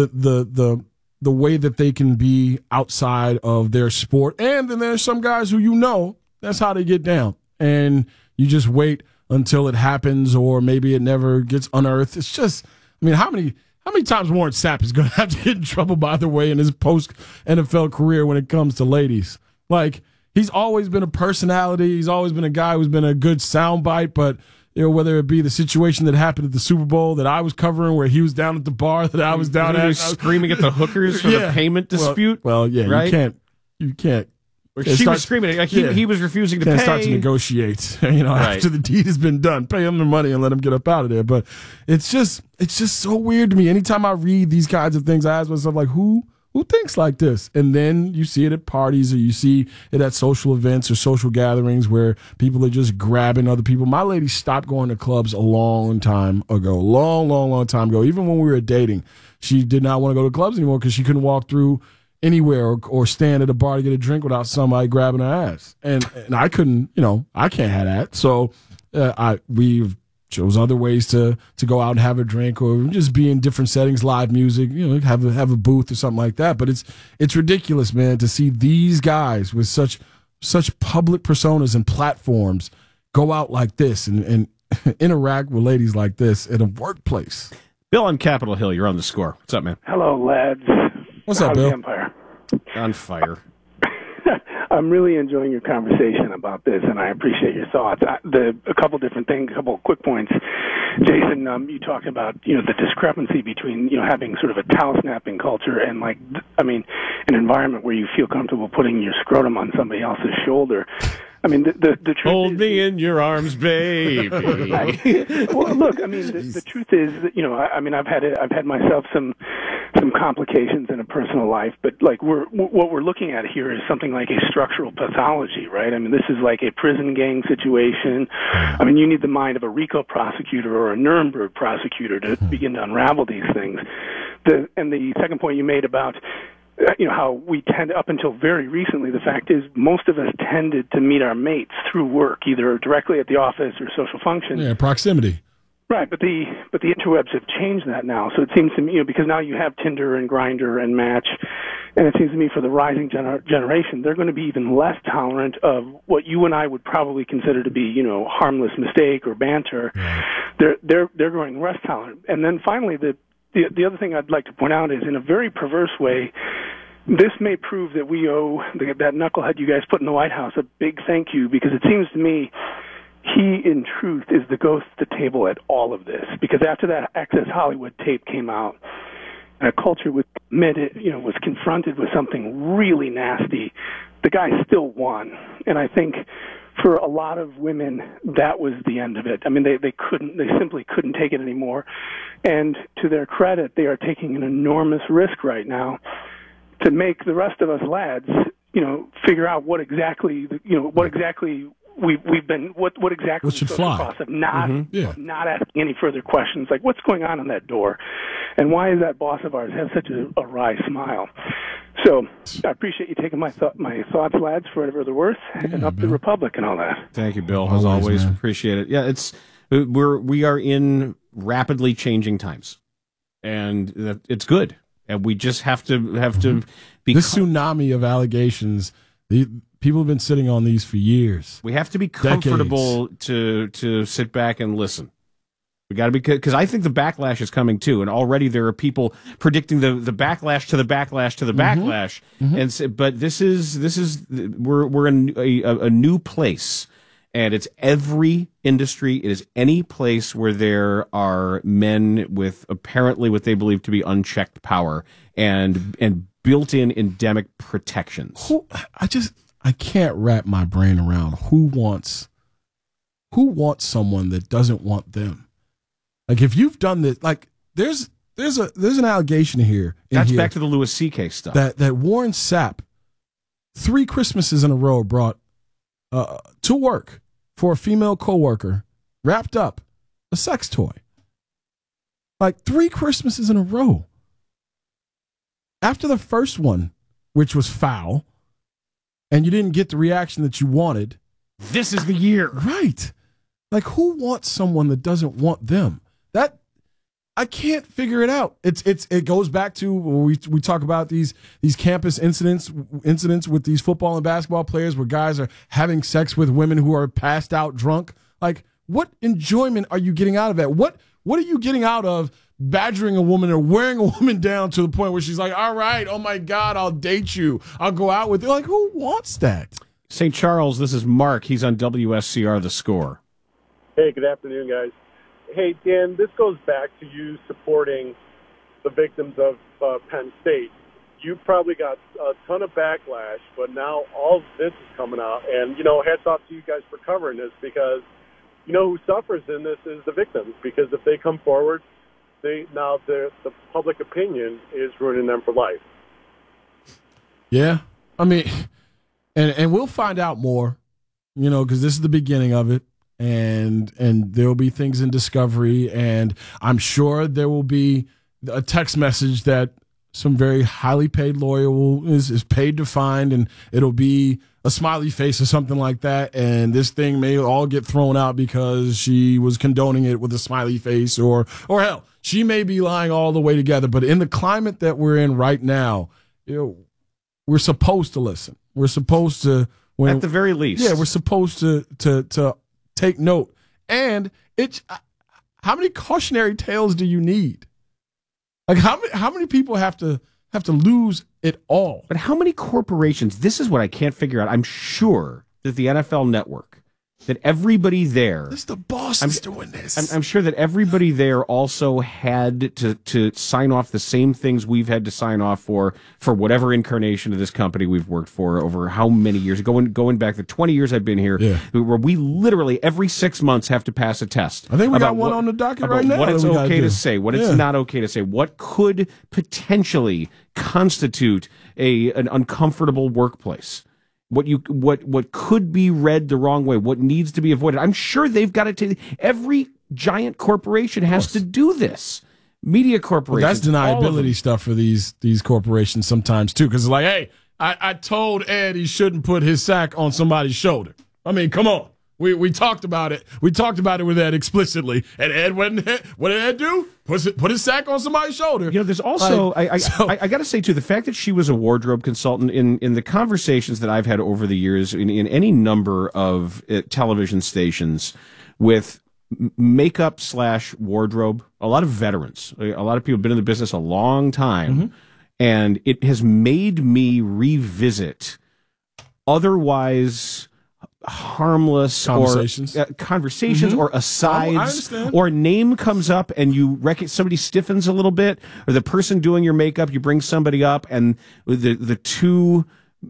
way that they can be outside of their sport. And then there's some guys who that's how they get down. And you just wait until it happens, or maybe it never gets unearthed. It's just, I mean, how many times Warren Sapp is going to have to get in trouble, by the way, in his post-NFL career when it comes to ladies? Like, he's always been a personality. He's always been a guy who's been a good soundbite, but whether it be the situation that happened at the Super Bowl that I was covering, where he was down at the bar that I was down at, screaming at the hookers for the payment dispute. Well, yeah, right? You can't. She was screaming like he was refusing to pay. Start to negotiate, after the deed has been done. Pay him the money and let him get up out of there. But it's just so weird to me. Anytime I read these kinds of things, I ask myself, like, who thinks like this? And then you see it at parties, or you see it at social events or social gatherings where people are just grabbing other people. My lady stopped going to clubs a long time ago. Long time ago. Even when we were dating, she did not want to go to clubs anymore because she couldn't walk through anywhere or stand at a bar to get a drink without somebody grabbing her ass. And I couldn't, I can't have that. So we've chose other ways to go out and have a drink, or just be in different settings, live music, have a booth or something like that. But it's ridiculous, man, to see these guys with such public personas and platforms go out like this and interact with ladies like this in a workplace. Bill on Capitol Hill, you're on The Score. What's up, man? Hello, lads. What's up, Bill? Empire? On fire. I'm really enjoying your conversation about this, and I appreciate your thoughts. A couple different things, a couple of quick points. Jason, you talked about the discrepancy between having sort of a towel snapping culture and an environment where you feel comfortable putting your scrotum on somebody else's shoulder. I mean, the truth Hold is, me in your arms, baby. Well, look, I mean, the truth is that, I've had myself some complications in a personal life, but what we're looking at here is something like a structural pathology, right? I mean, this is like a prison gang situation. I mean, you need the mind of a RICO prosecutor or a Nuremberg prosecutor to begin to unravel these things. And the second point you made about how we tend, up until very recently, the fact is most of us tended to meet our mates through work, either directly at the office or social functions. Yeah, proximity. Right, but the interwebs have changed that now. So it seems to me, because now you have Tinder and Grindr and Match, and it seems to me for the rising generation, they're going to be even less tolerant of what you and I would probably consider to be, harmless mistake or banter. They're growing less tolerant. And then finally, the other thing I'd like to point out is, in a very perverse way, this may prove that we owe that knucklehead you guys put in the White House a big thank you, because it seems to me he, in truth, is the ghost at the table at all of this. Because after that Access Hollywood tape came out, and a culture was confronted with something really nasty, the guy still won. And I think for a lot of women, that was the end of it. I mean, they simply couldn't take it anymore. And to their credit, they are taking an enormous risk right now to make the rest of us lads, figure out what exactly we've been, what exactly what should fly. Cost of not asking any further questions, like what's going on that door, and why does that boss of ours have such a wry smile? So I appreciate you taking my thoughts, lads, for whatever they're worth, and up the Republic and all that. Thank you, Bill. As always, appreciate it. Yeah, it's We are in rapidly changing times, and it's good. And we just have to be this tsunami of allegations. People have been sitting on these for years. We have to be comfortable to sit back and listen. We got to be, because I think the backlash is coming too, and already there are people predicting the backlash to the backlash to the backlash. But this is we're in a new place, and it's every industry. It is any place where there are men with apparently what they believe to be unchecked power and built-in endemic protections. I can't wrap my brain around who wants someone that doesn't want them. Like, if you've done this, like there's an allegation here. That's back to the Louis C.K. stuff. That Warren Sapp 3 Christmases in a row brought to work for a female coworker, wrapped up a sex toy. Like 3 Christmases in a row. After the first one, which was foul, and you didn't get the reaction that you wanted, this is the year. Right. Like, who wants someone that doesn't want them? That I can't figure it out. It goes back to we talk about these campus incidents with these football and basketball players where guys are having sex with women who are passed out drunk. Like, what enjoyment are you getting out of that? What are you getting out of badgering a woman or wearing a woman down to the point where she's like, all right, oh my God, I'll date you, I'll go out with you? Like, who wants that? St. Charles, this is Mark. He's on WSCR The Score. Hey, good afternoon, guys. Hey, Dan, this goes back to you supporting the victims of Penn State. You probably got a ton of backlash, but now all of this is coming out. And, hats off to you guys for covering this, because, who suffers in this is the victims. Because if they come forward, the public opinion is ruining them for life. Yeah. I mean, and we'll find out more, because this is the beginning of it. And there will be things in discovery, and I'm sure there will be a text message that some very highly paid lawyer is paid to find, and it'll be a smiley face or something like that, and this thing may all get thrown out because she was condoning it with a smiley face, or hell, she may be lying all the way together. But in the climate that we're in right now, we're supposed to listen. We're supposed to, at the very least, we're supposed to take note. And how many cautionary tales do you need? Like, how many people have to lose it all? But how many corporations? This is what I can't figure out. I'm sure that the NFL Network, that everybody there, this is the boss is doing this. I'm sure that everybody there also had to sign off the same things we've had to sign off for whatever incarnation of this company we've worked for over how many years, going back the 20 years I've been here, where we literally every 6 months have to pass a test. I think we got one on the docket right now. What it's okay to say, what it's not okay to say, what could potentially constitute an uncomfortable workplace. What could be read the wrong way, what needs to be avoided. I'm sure they've got to take. Every giant corporation has to do this. Media corporations. But that's deniability stuff for these corporations sometimes too, because it's like, hey, I told Ed he shouldn't put his sack on somebody's shoulder. I mean, come on. We talked about it. We talked about it with Ed explicitly, and Ed what did Ed do? Put his sack on somebody's shoulder. There's also I got to say too, the fact that she was a wardrobe consultant in the conversations that I've had over the years in any number of television stations with makeup / wardrobe, a lot of veterans, a lot of people have been in the business a long time, and it has made me revisit otherwise harmless conversations or asides, or a name comes up and somebody stiffens a little bit, or the person doing your makeup, you bring somebody up and the two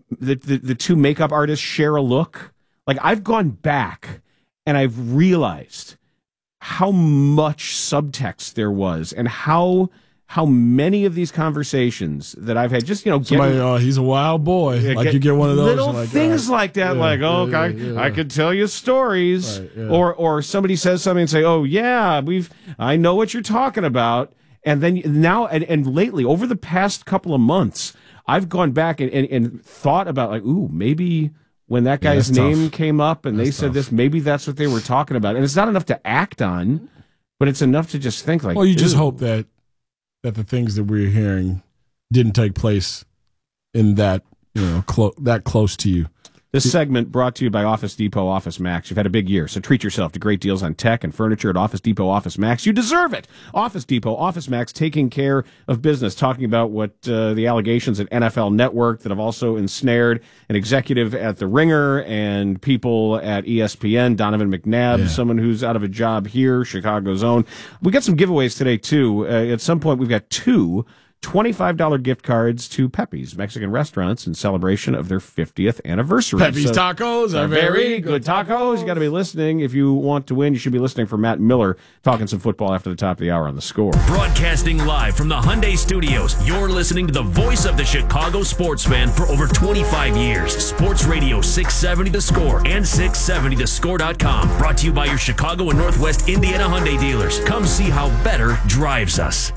makeup artists share a look. Like, I've gone back and I've realized how much subtext there was and how many of these conversations that I've had, just, somebody, he's a wild boy. You get one of those. Little things like that, I could tell you stories. Right, or somebody says something and say, oh, yeah, I know what you're talking about. And then now, and lately, over the past couple of months, I've gone back and thought about, like, ooh, maybe when that guy's that's name tough. came up and they said this, maybe that's what they were talking about. And it's not enough to act on, but it's enough to just think like, well, you just ew. hope that the things that we're hearing didn't take place in that, that close to you. This segment brought to you by Office Depot Office Max. You've had a big year, so treat yourself to great deals on tech and furniture at Office Depot Office Max. You deserve it. Office Depot Office Max, taking care of business, talking about what the allegations at NFL Network that have also ensnared an executive at The Ringer and people at ESPN, Donovan McNabb, someone who's out of a job here, Chicago's own. We got some giveaways today, too. At some point, we've got two $25 gift cards to Pepe's Mexican restaurants in celebration of their 50th anniversary. Pepe's tacos are very good tacos. You got to be listening. If you want to win, you should be listening for Matt Miller talking some football after the top of the hour on The Score. Broadcasting live from the Hyundai Studios, you're listening to the voice of the Chicago sports fan for over 25 years. Sports Radio 670 The Score and 670thescore.com. Brought to you by your Chicago and Northwest Indiana Hyundai dealers. Come see how better drives us.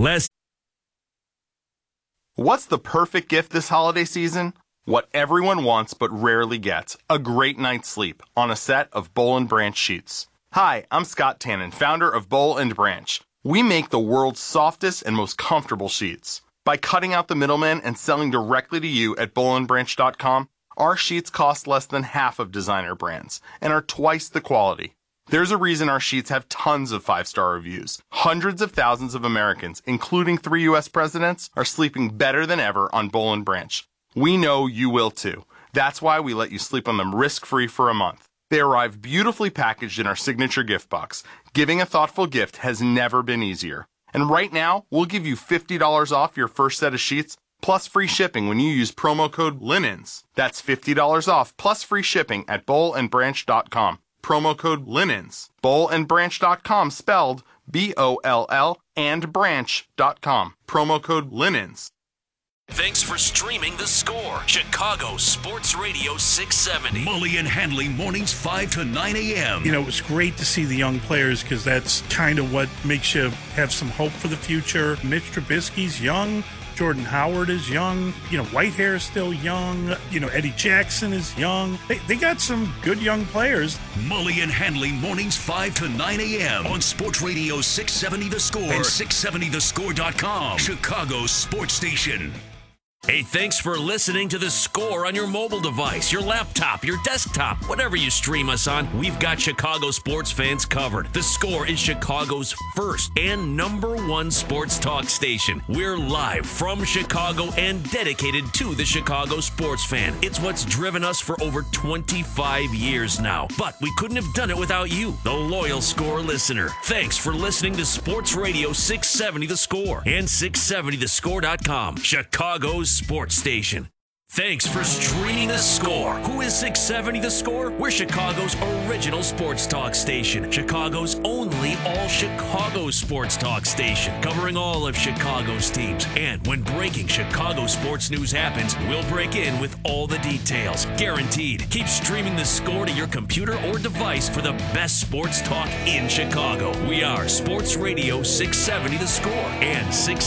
What's the perfect gift this holiday season? What everyone wants but rarely gets. A great night's sleep on a set of Boll & Branch sheets. Hi, I'm Scott Tannen, founder of Boll & Branch. We make the world's softest and most comfortable sheets. By cutting out the middleman and selling directly to you at bollandbranch.com, our sheets cost less than half of designer brands and are twice the quality. There's a reason our sheets have tons of 5-star reviews. Hundreds of thousands of Americans, including 3 U.S. presidents, are sleeping better than ever on Boll & Branch. We know you will too. That's why we let you sleep on them risk-free for a month. They arrive beautifully packaged in our signature gift box. Giving a thoughtful gift has never been easier. And right now, we'll give you $50 off your first set of sheets, plus free shipping when you use promo code LINENS. That's $50 off, plus free shipping at bollandbranch.com. Promo code LINENS. bollandbranch.com spelled B-O-L-L and branch.com. Promo code LINENS. Thanks for streaming The Score. Chicago Sports Radio 670. Mully and Hanley mornings 5 to 9 a.m. It was great to see the young players because that's kind of what makes you have some hope for the future. Mitch Trubisky's young. Jordan Howard is young. Whitehair is still young. Eddie Jackson is young. They got some good young players. Mully and Hanley mornings 5 to 9 a.m. on Sports Radio 670 The Score and 670thescore.com. Chicago's sports station. Hey, thanks for listening to The Score on your mobile device, your laptop, your desktop, whatever you stream us on. We've got Chicago sports fans covered. The Score is Chicago's first and #1 sports talk station. We're live from Chicago and dedicated to the Chicago sports fan. It's what's driven us for over 25 years now. But we couldn't have done it without you, the loyal Score listener. Thanks for listening to Sports Radio 670 The Score and 670thescore.com. Chicago's sports station. Thanks for streaming The Score. Who is 670 The Score? We're Chicago's original sports talk station. Chicago's only all-Chicago sports talk station. Covering all of Chicago's teams. And when breaking Chicago sports news happens, we'll break in with all the details. Guaranteed. Keep streaming The Score to your computer or device for the best sports talk in Chicago. We are Sports Radio 670 The Score and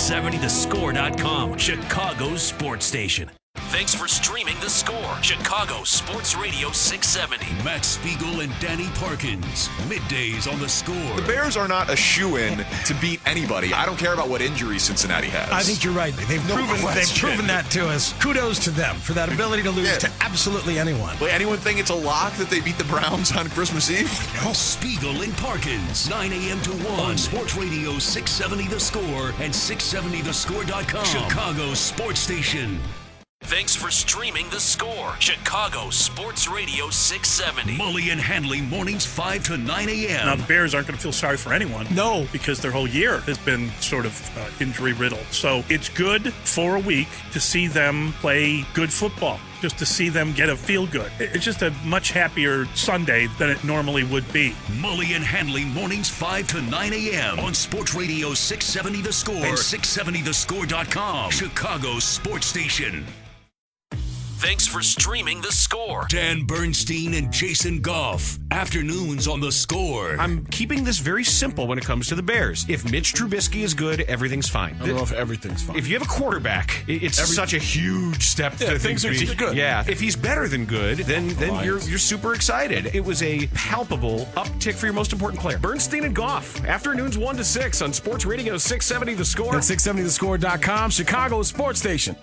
670thescore.com. Chicago's sports station. Thanks for streaming The Score. Chicago Sports Radio 670. Matt Spiegel and Danny Parkins. Middays on The Score. The Bears are not a shoo-in to beat anybody. I don't care about what injuries Cincinnati has. I think you're right. They've proven that to us. Kudos to them for that ability to lose to absolutely anyone. Will anyone think it's a lock that they beat the Browns on Christmas Eve? No. Spiegel and Parkins. 9 a.m. to 1 on Sports Radio 670 The Score and 670thescore.com. Chicago sports station. Thanks for streaming The Score. Chicago Sports Radio 670. Mully and Hanley mornings 5 to 9 a.m. Now, the Bears aren't going to feel sorry for anyone. No. Because their whole year has been sort of injury-riddled. So it's good for a week to see them play good football, just to see them get a feel-good. It's just a much happier Sunday than it normally would be. Mully and Hanley mornings 5 to 9 a.m. on Sports Radio 670 The Score and 670thescore.com. Chicago's sports station. Thanks for streaming The Score. Dan Bernstein and Jason Goff. Afternoons on The Score. I'm keeping this very simple when it comes to the Bears. If Mitch Trubisky is good, everything's fine. I don't know if everything's fine. If you have a quarterback, it's such a huge step to things are good. Yeah. If he's better than good, then you're super excited. It was a palpable uptick for your most important player. Bernstein and Goff. Afternoons 1 to 6 on Sports Radio 670 The Score. And 670thescore.com, Chicago's sports station.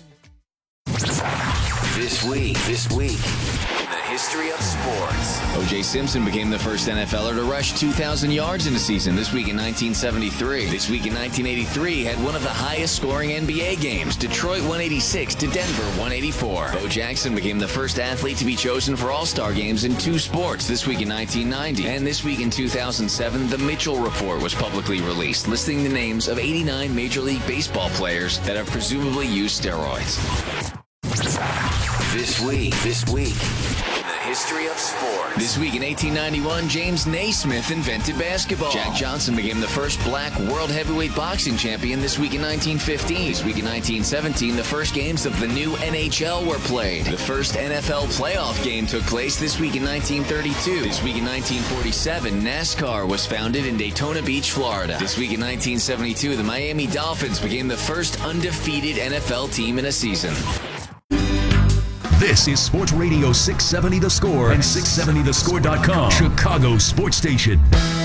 This week in the history of sports. O.J. Simpson became the first NFLer to rush 2,000 yards in a season this week in 1973. This week in 1983 had one of the highest scoring NBA games, Detroit 186 to Denver 184. Bo Jackson became the first athlete to be chosen for All-Star games in 2 sports this week in 1990. And this week in 2007, the Mitchell Report was publicly released, listing the names of 89 Major League Baseball players that have presumably used steroids. This week in the history of sports. This week in 1891, James Naismith invented basketball. Jack Johnson became the first black world heavyweight boxing champion this week in 1915. This week in 1917, the first games of the new NHL were played. The first NFL playoff game took place this week in 1932. This week in 1947, NASCAR was founded in Daytona Beach, Florida. This week in 1972, the Miami Dolphins became the first undefeated NFL team in a season. This is Sports Radio 670 The Score and 670thescore.com. Chicago's sports station.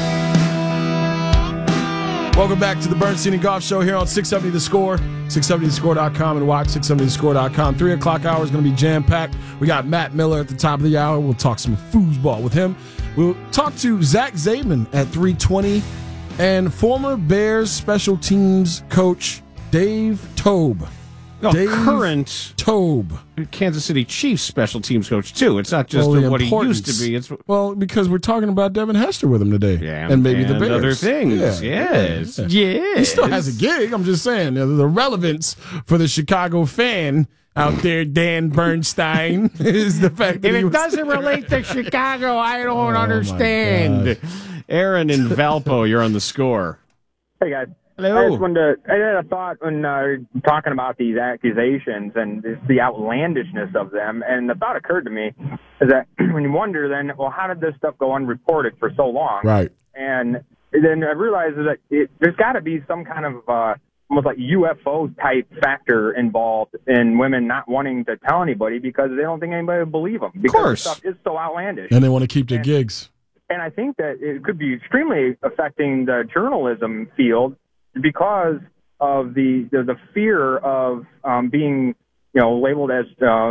Welcome back to the Bernstein and Goff Show here on 670 The Score, 670thescore.com, and watch 670thescore.com. 3 o'clock hour is going to be jam-packed. We got Matt Miller at the top of the hour. We'll talk some foosball with him. We'll talk to Zach Zaidman at 3:20 and former Bears special teams coach Dave Toub. Current Toub, Kansas City Chiefs special teams coach too. It's not just what he used to be. It's because we're talking about Devin Hester with him today, and maybe the Bears. Other things, yes. He still has a gig. I'm just saying the relevance for the Chicago fan out there, Dan Bernstein, is the fact that if it doesn't relate to Chicago, I don't understand. Aaron in Valpo, you're on The Score. Hey guys. Hello. I had a thought when talking about these accusations and the outlandishness of them, and the thought occurred to me is that when you wonder then, well, how did this stuff go unreported for so long? Right. And then I realized that there's got to be some kind of almost like UFO type factor involved in women not wanting to tell anybody because they don't think anybody will believe them. Because of course. The stuff is so outlandish. And they want to keep their gigs. And I think that it could be extremely affecting the journalism field, because of the fear of being, labeled as,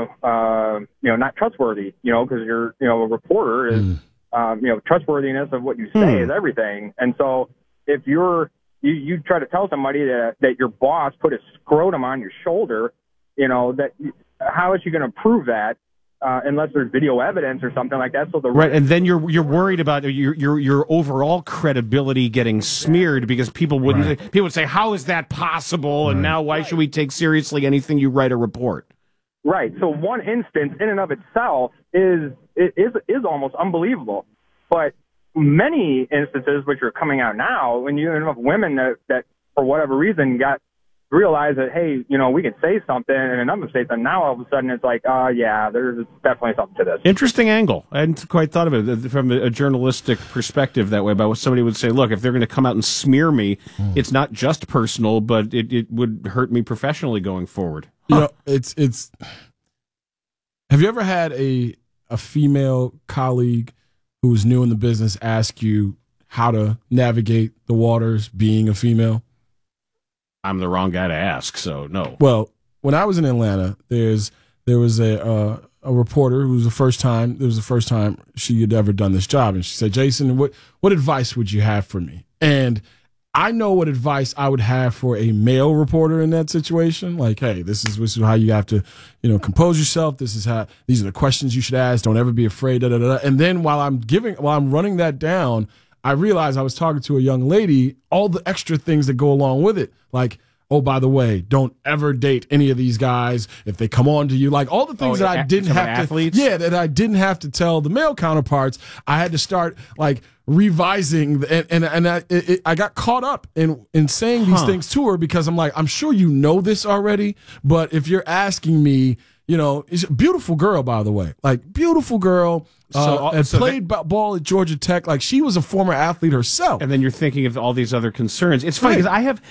not trustworthy, because you're, a reporter is, trustworthiness of what you say is everything. And so if you try to tell somebody that your boss put a scrotum on your shoulder, how is she going to prove that? Unless there's video evidence or something like that. So right, and then you're worried about your overall credibility getting smeared because people would say, how is that possible? And now why should we take seriously anything you write or report? Right. So one instance in and of itself is almost unbelievable. But many instances which are coming out now, when you have women that for whatever reason realize that, hey, we can say something in a number of states, and now all of a sudden it's like, yeah, there's definitely something to this. Interesting angle. I hadn't quite thought of it from a journalistic perspective that way, about what somebody would say, look, if they're going to come out and smear me, it's not just personal, but it would hurt me professionally going forward. It's have you ever had a female colleague who was new in the business ask you how to navigate the waters being a female? I'm the wrong guy to ask, so no. Well, when I was in Atlanta, there was a reporter who was the first time she had ever done this job, and she said, "Jason, what advice would you have for me?" And I know what advice I would have for a male reporter in that situation. Like, hey, this is how you have to, compose yourself. These are the questions you should ask. Don't ever be afraid. Da, da, da. And then while I'm running that down, I realized I was talking to a young lady, all the extra things that go along with it. Like, oh, by the way, don't ever date any of these guys if they come on to you. Like all the things that I didn't have athletes? that I didn't have to tell the male counterparts. I had to start like revising, and I got caught up in saying these things to her because I'm like, I'm sure you know this already, but if you're asking me, She's a beautiful girl, by the way. Like, beautiful girl. Played ball at Georgia Tech. Like, she was a former athlete herself. And then you're thinking of all these other concerns. It's funny because I have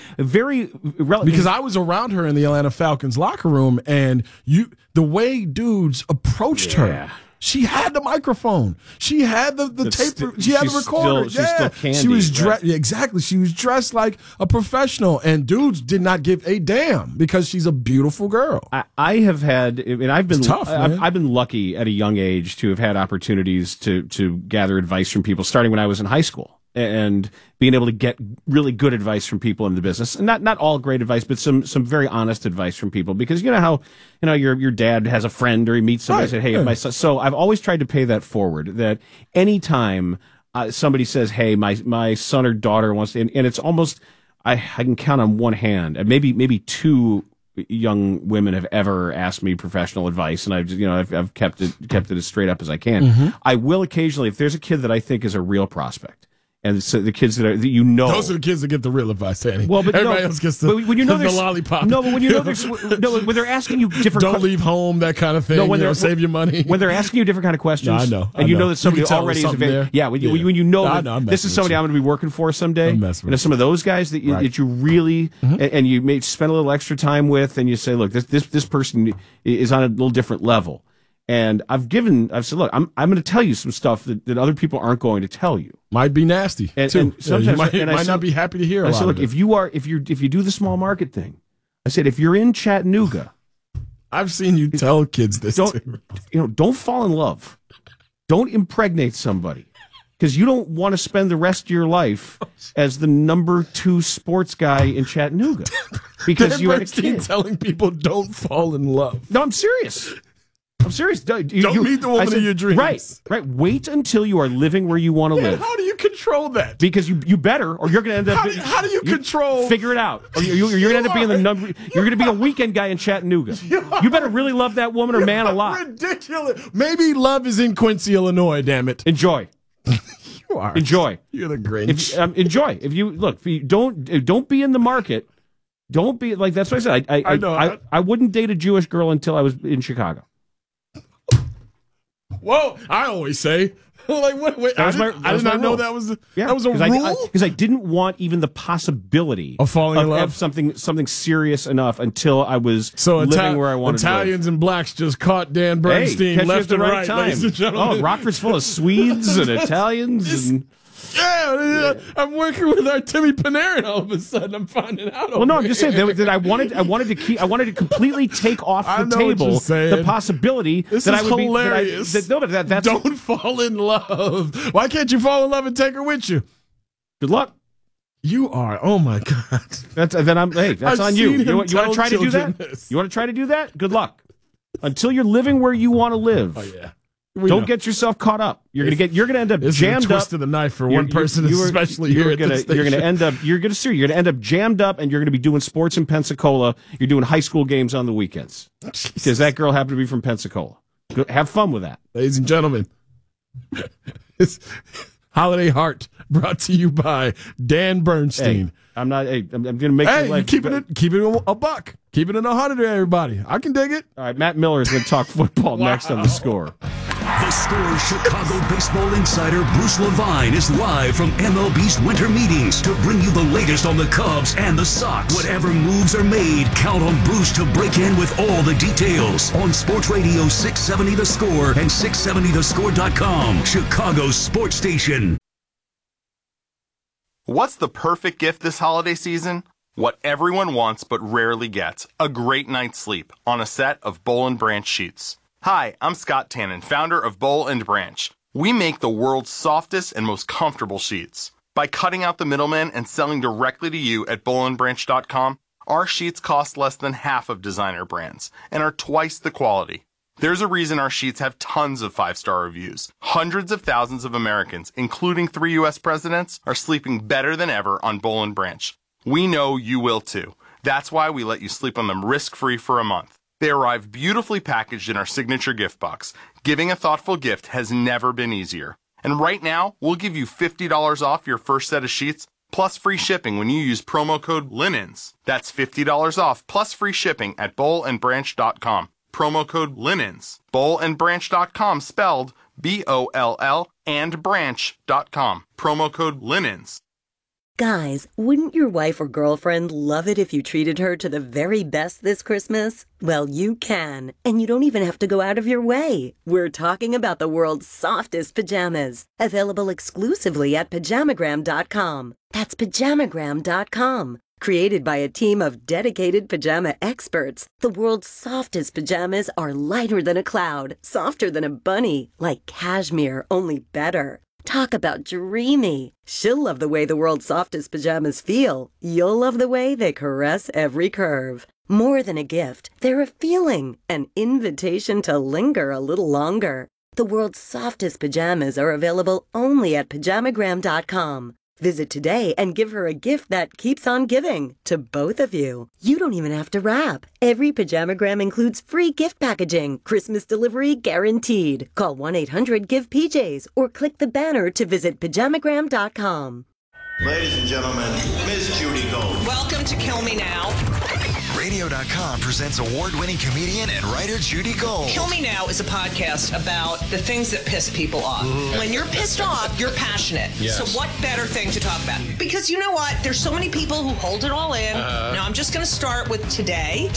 because I was around her in the Atlanta Falcons locker room, and the way dudes approached her. She had the microphone. She had the tape. She had the recorder. She's still candy. She was dressed exactly. She was dressed like a professional, and dudes did not give a damn because she's a beautiful girl. I have had, and I've been tough. I've been lucky at a young age to have had opportunities to gather advice from people, starting when I was in high school, and being able to get really good advice from people in the business, and not all great advice, but some very honest advice from people, because you know how your dad has a friend or he meets somebody and said, hey, my son. So I've always tried to pay that forward, that anytime somebody says, hey, my son or daughter wants to, and it's almost, I can count on one hand, and maybe two young women have ever asked me professional advice, and I've kept it as straight up as I can. Mm-hmm. I will occasionally, if there's a kid that I think is a real prospect, and so the kids that those are the kids that get the real advice, Danny. Well, but everybody else gets the lollipop. No, but when when they're asking you different, don't leave home, that kind of thing. No, when they're save your money. When they're asking you different kind of questions, no, I know, and you know that somebody already is there. Yeah, when you know that this is somebody I'm going to be working for someday. And some of those guys that you really and you may spend a little extra time with, and you say, look, this person is on a little different level. And I've said, look, I'm going to tell you some stuff that other people aren't going to tell you. Might be nasty, too. And sometimes you might not be happy to hear. I said, look, if you do the small market thing, I said, if you're in Chattanooga, I've seen you tell kids this too. Don't fall in love, don't impregnate somebody, because you don't want to spend the rest of your life as the number 2 sports guy in Chattanooga because you had a kid telling people don't fall in love. No, I'm serious. Don't meet the woman of your dreams. Right. Wait until you are living where you want to live. How do you control that? Because you better, or you're going to end up. How do you control? Figure it out. Or you're going to end up being the number. You're going to be a weekend guy in Chattanooga. You better really love that woman or man a lot. Ridiculous. Maybe love is in Quincy, Illinois. Damn it. Enjoy. You are. Enjoy. You're the Grinch. Enjoy. If you look, don't be in the market. Don't be like. That's what I said. I know. I wouldn't date a Jewish girl until I was in Chicago. Whoa! I always say, like, wait, I did not know that was a rule. Because I didn't want even the possibility of falling in love, of something serious enough until I was living where I wanted to live. Italians and blacks just caught Dan Bernstein left and right, ladies and gentlemen. Rockford's full of Swedes and Italians and. Yeah, I'm working with our Timmy Panarin. All of a sudden, I'm finding out. Well, no, I'm just saying that I wanted to completely take off the table the possibility this that is I would hilarious. That's don't fall in love. Why can't you fall in love and take her with you? Good luck. You are. Oh my God. That's on you. You want to try to do that? You want to try to do that? Good luck. Until you're living where you want to live. Oh yeah. Don't get yourself caught up. You're gonna end up jammed up. Twist of the knife for one person, especially here at the station. You're gonna end up jammed up, and you're gonna be doing sports in Pensacola. You're doing high school games on the weekends because that girl happened to be from Pensacola. Have fun with that, ladies and gentlemen. Holiday Heart brought to you by Dan Bernstein. I'm gonna make your life. Keep it a buck. Keep it in 100, everybody. I can dig it. All right, Matt Miller is gonna talk football next on The Score. The Score Chicago baseball insider Bruce Levine is live from MLB's winter meetings to bring you the latest on the Cubs and the Sox. Whatever moves are made, count on Bruce to break in with all the details on Sports Radio 670 The Score and 670thescore.com, Chicago's sports station. What's the perfect gift this holiday season? What everyone wants but rarely gets, a great night's sleep on a set of Boll & Branch sheets. Hi, I'm Scott Tannen, founder of Boll & Branch. We make the world's softest and most comfortable sheets. By cutting out the middleman and selling directly to you at bollandbranch.com, our sheets cost less than half of designer brands and are twice the quality. There's a reason our sheets have tons of 5-star reviews. Hundreds of thousands of Americans, including 3 U.S. presidents, are sleeping better than ever on Boll & Branch. We know you will too. That's why we let you sleep on them risk-free for a month. They arrive beautifully packaged in our signature gift box. Giving a thoughtful gift has never been easier. And right now, we'll give you $50 off your first set of sheets, plus free shipping when you use promo code LINENS. That's $50 off, plus free shipping at bollandbranch.com. promo code linens. BowlandBranch.com, spelled BOLL, and branch.com. Promo code linens. Guys, wouldn't your wife or girlfriend love it if you treated her to the very best this Christmas? Well, you can, and you don't even have to go out of your way. We're talking about the world's softest pajamas, available exclusively at Pajamagram.com. That's Pajamagram.com. Created by a team of dedicated pajama experts, the world's softest pajamas are lighter than a cloud, softer than a bunny, like cashmere, only better. Talk about dreamy. She'll love the way the world's softest pajamas feel. You'll love the way they caress every curve. More than a gift, they're a feeling, an invitation to linger a little longer. The world's softest pajamas are available only at Pajamagram.com. Visit today and give her a gift that keeps on giving to both of you. You don't even have to wrap. Every Pajamagram includes free gift packaging, Christmas delivery guaranteed. Call 1-800-GIVE-PJs or click the banner to visit Pajamagram.com. Ladies and gentlemen, Ms. Judy Gold. Welcome to Kill Me Now. Radio.com presents award-winning comedian and writer Judy Gold. Kill Me Now is a podcast about the things that piss people off. When you're pissed off, you're passionate. Yes. So what better thing to talk about? Because you know what? There's so many people who hold it all in. Now I'm just going to start with today.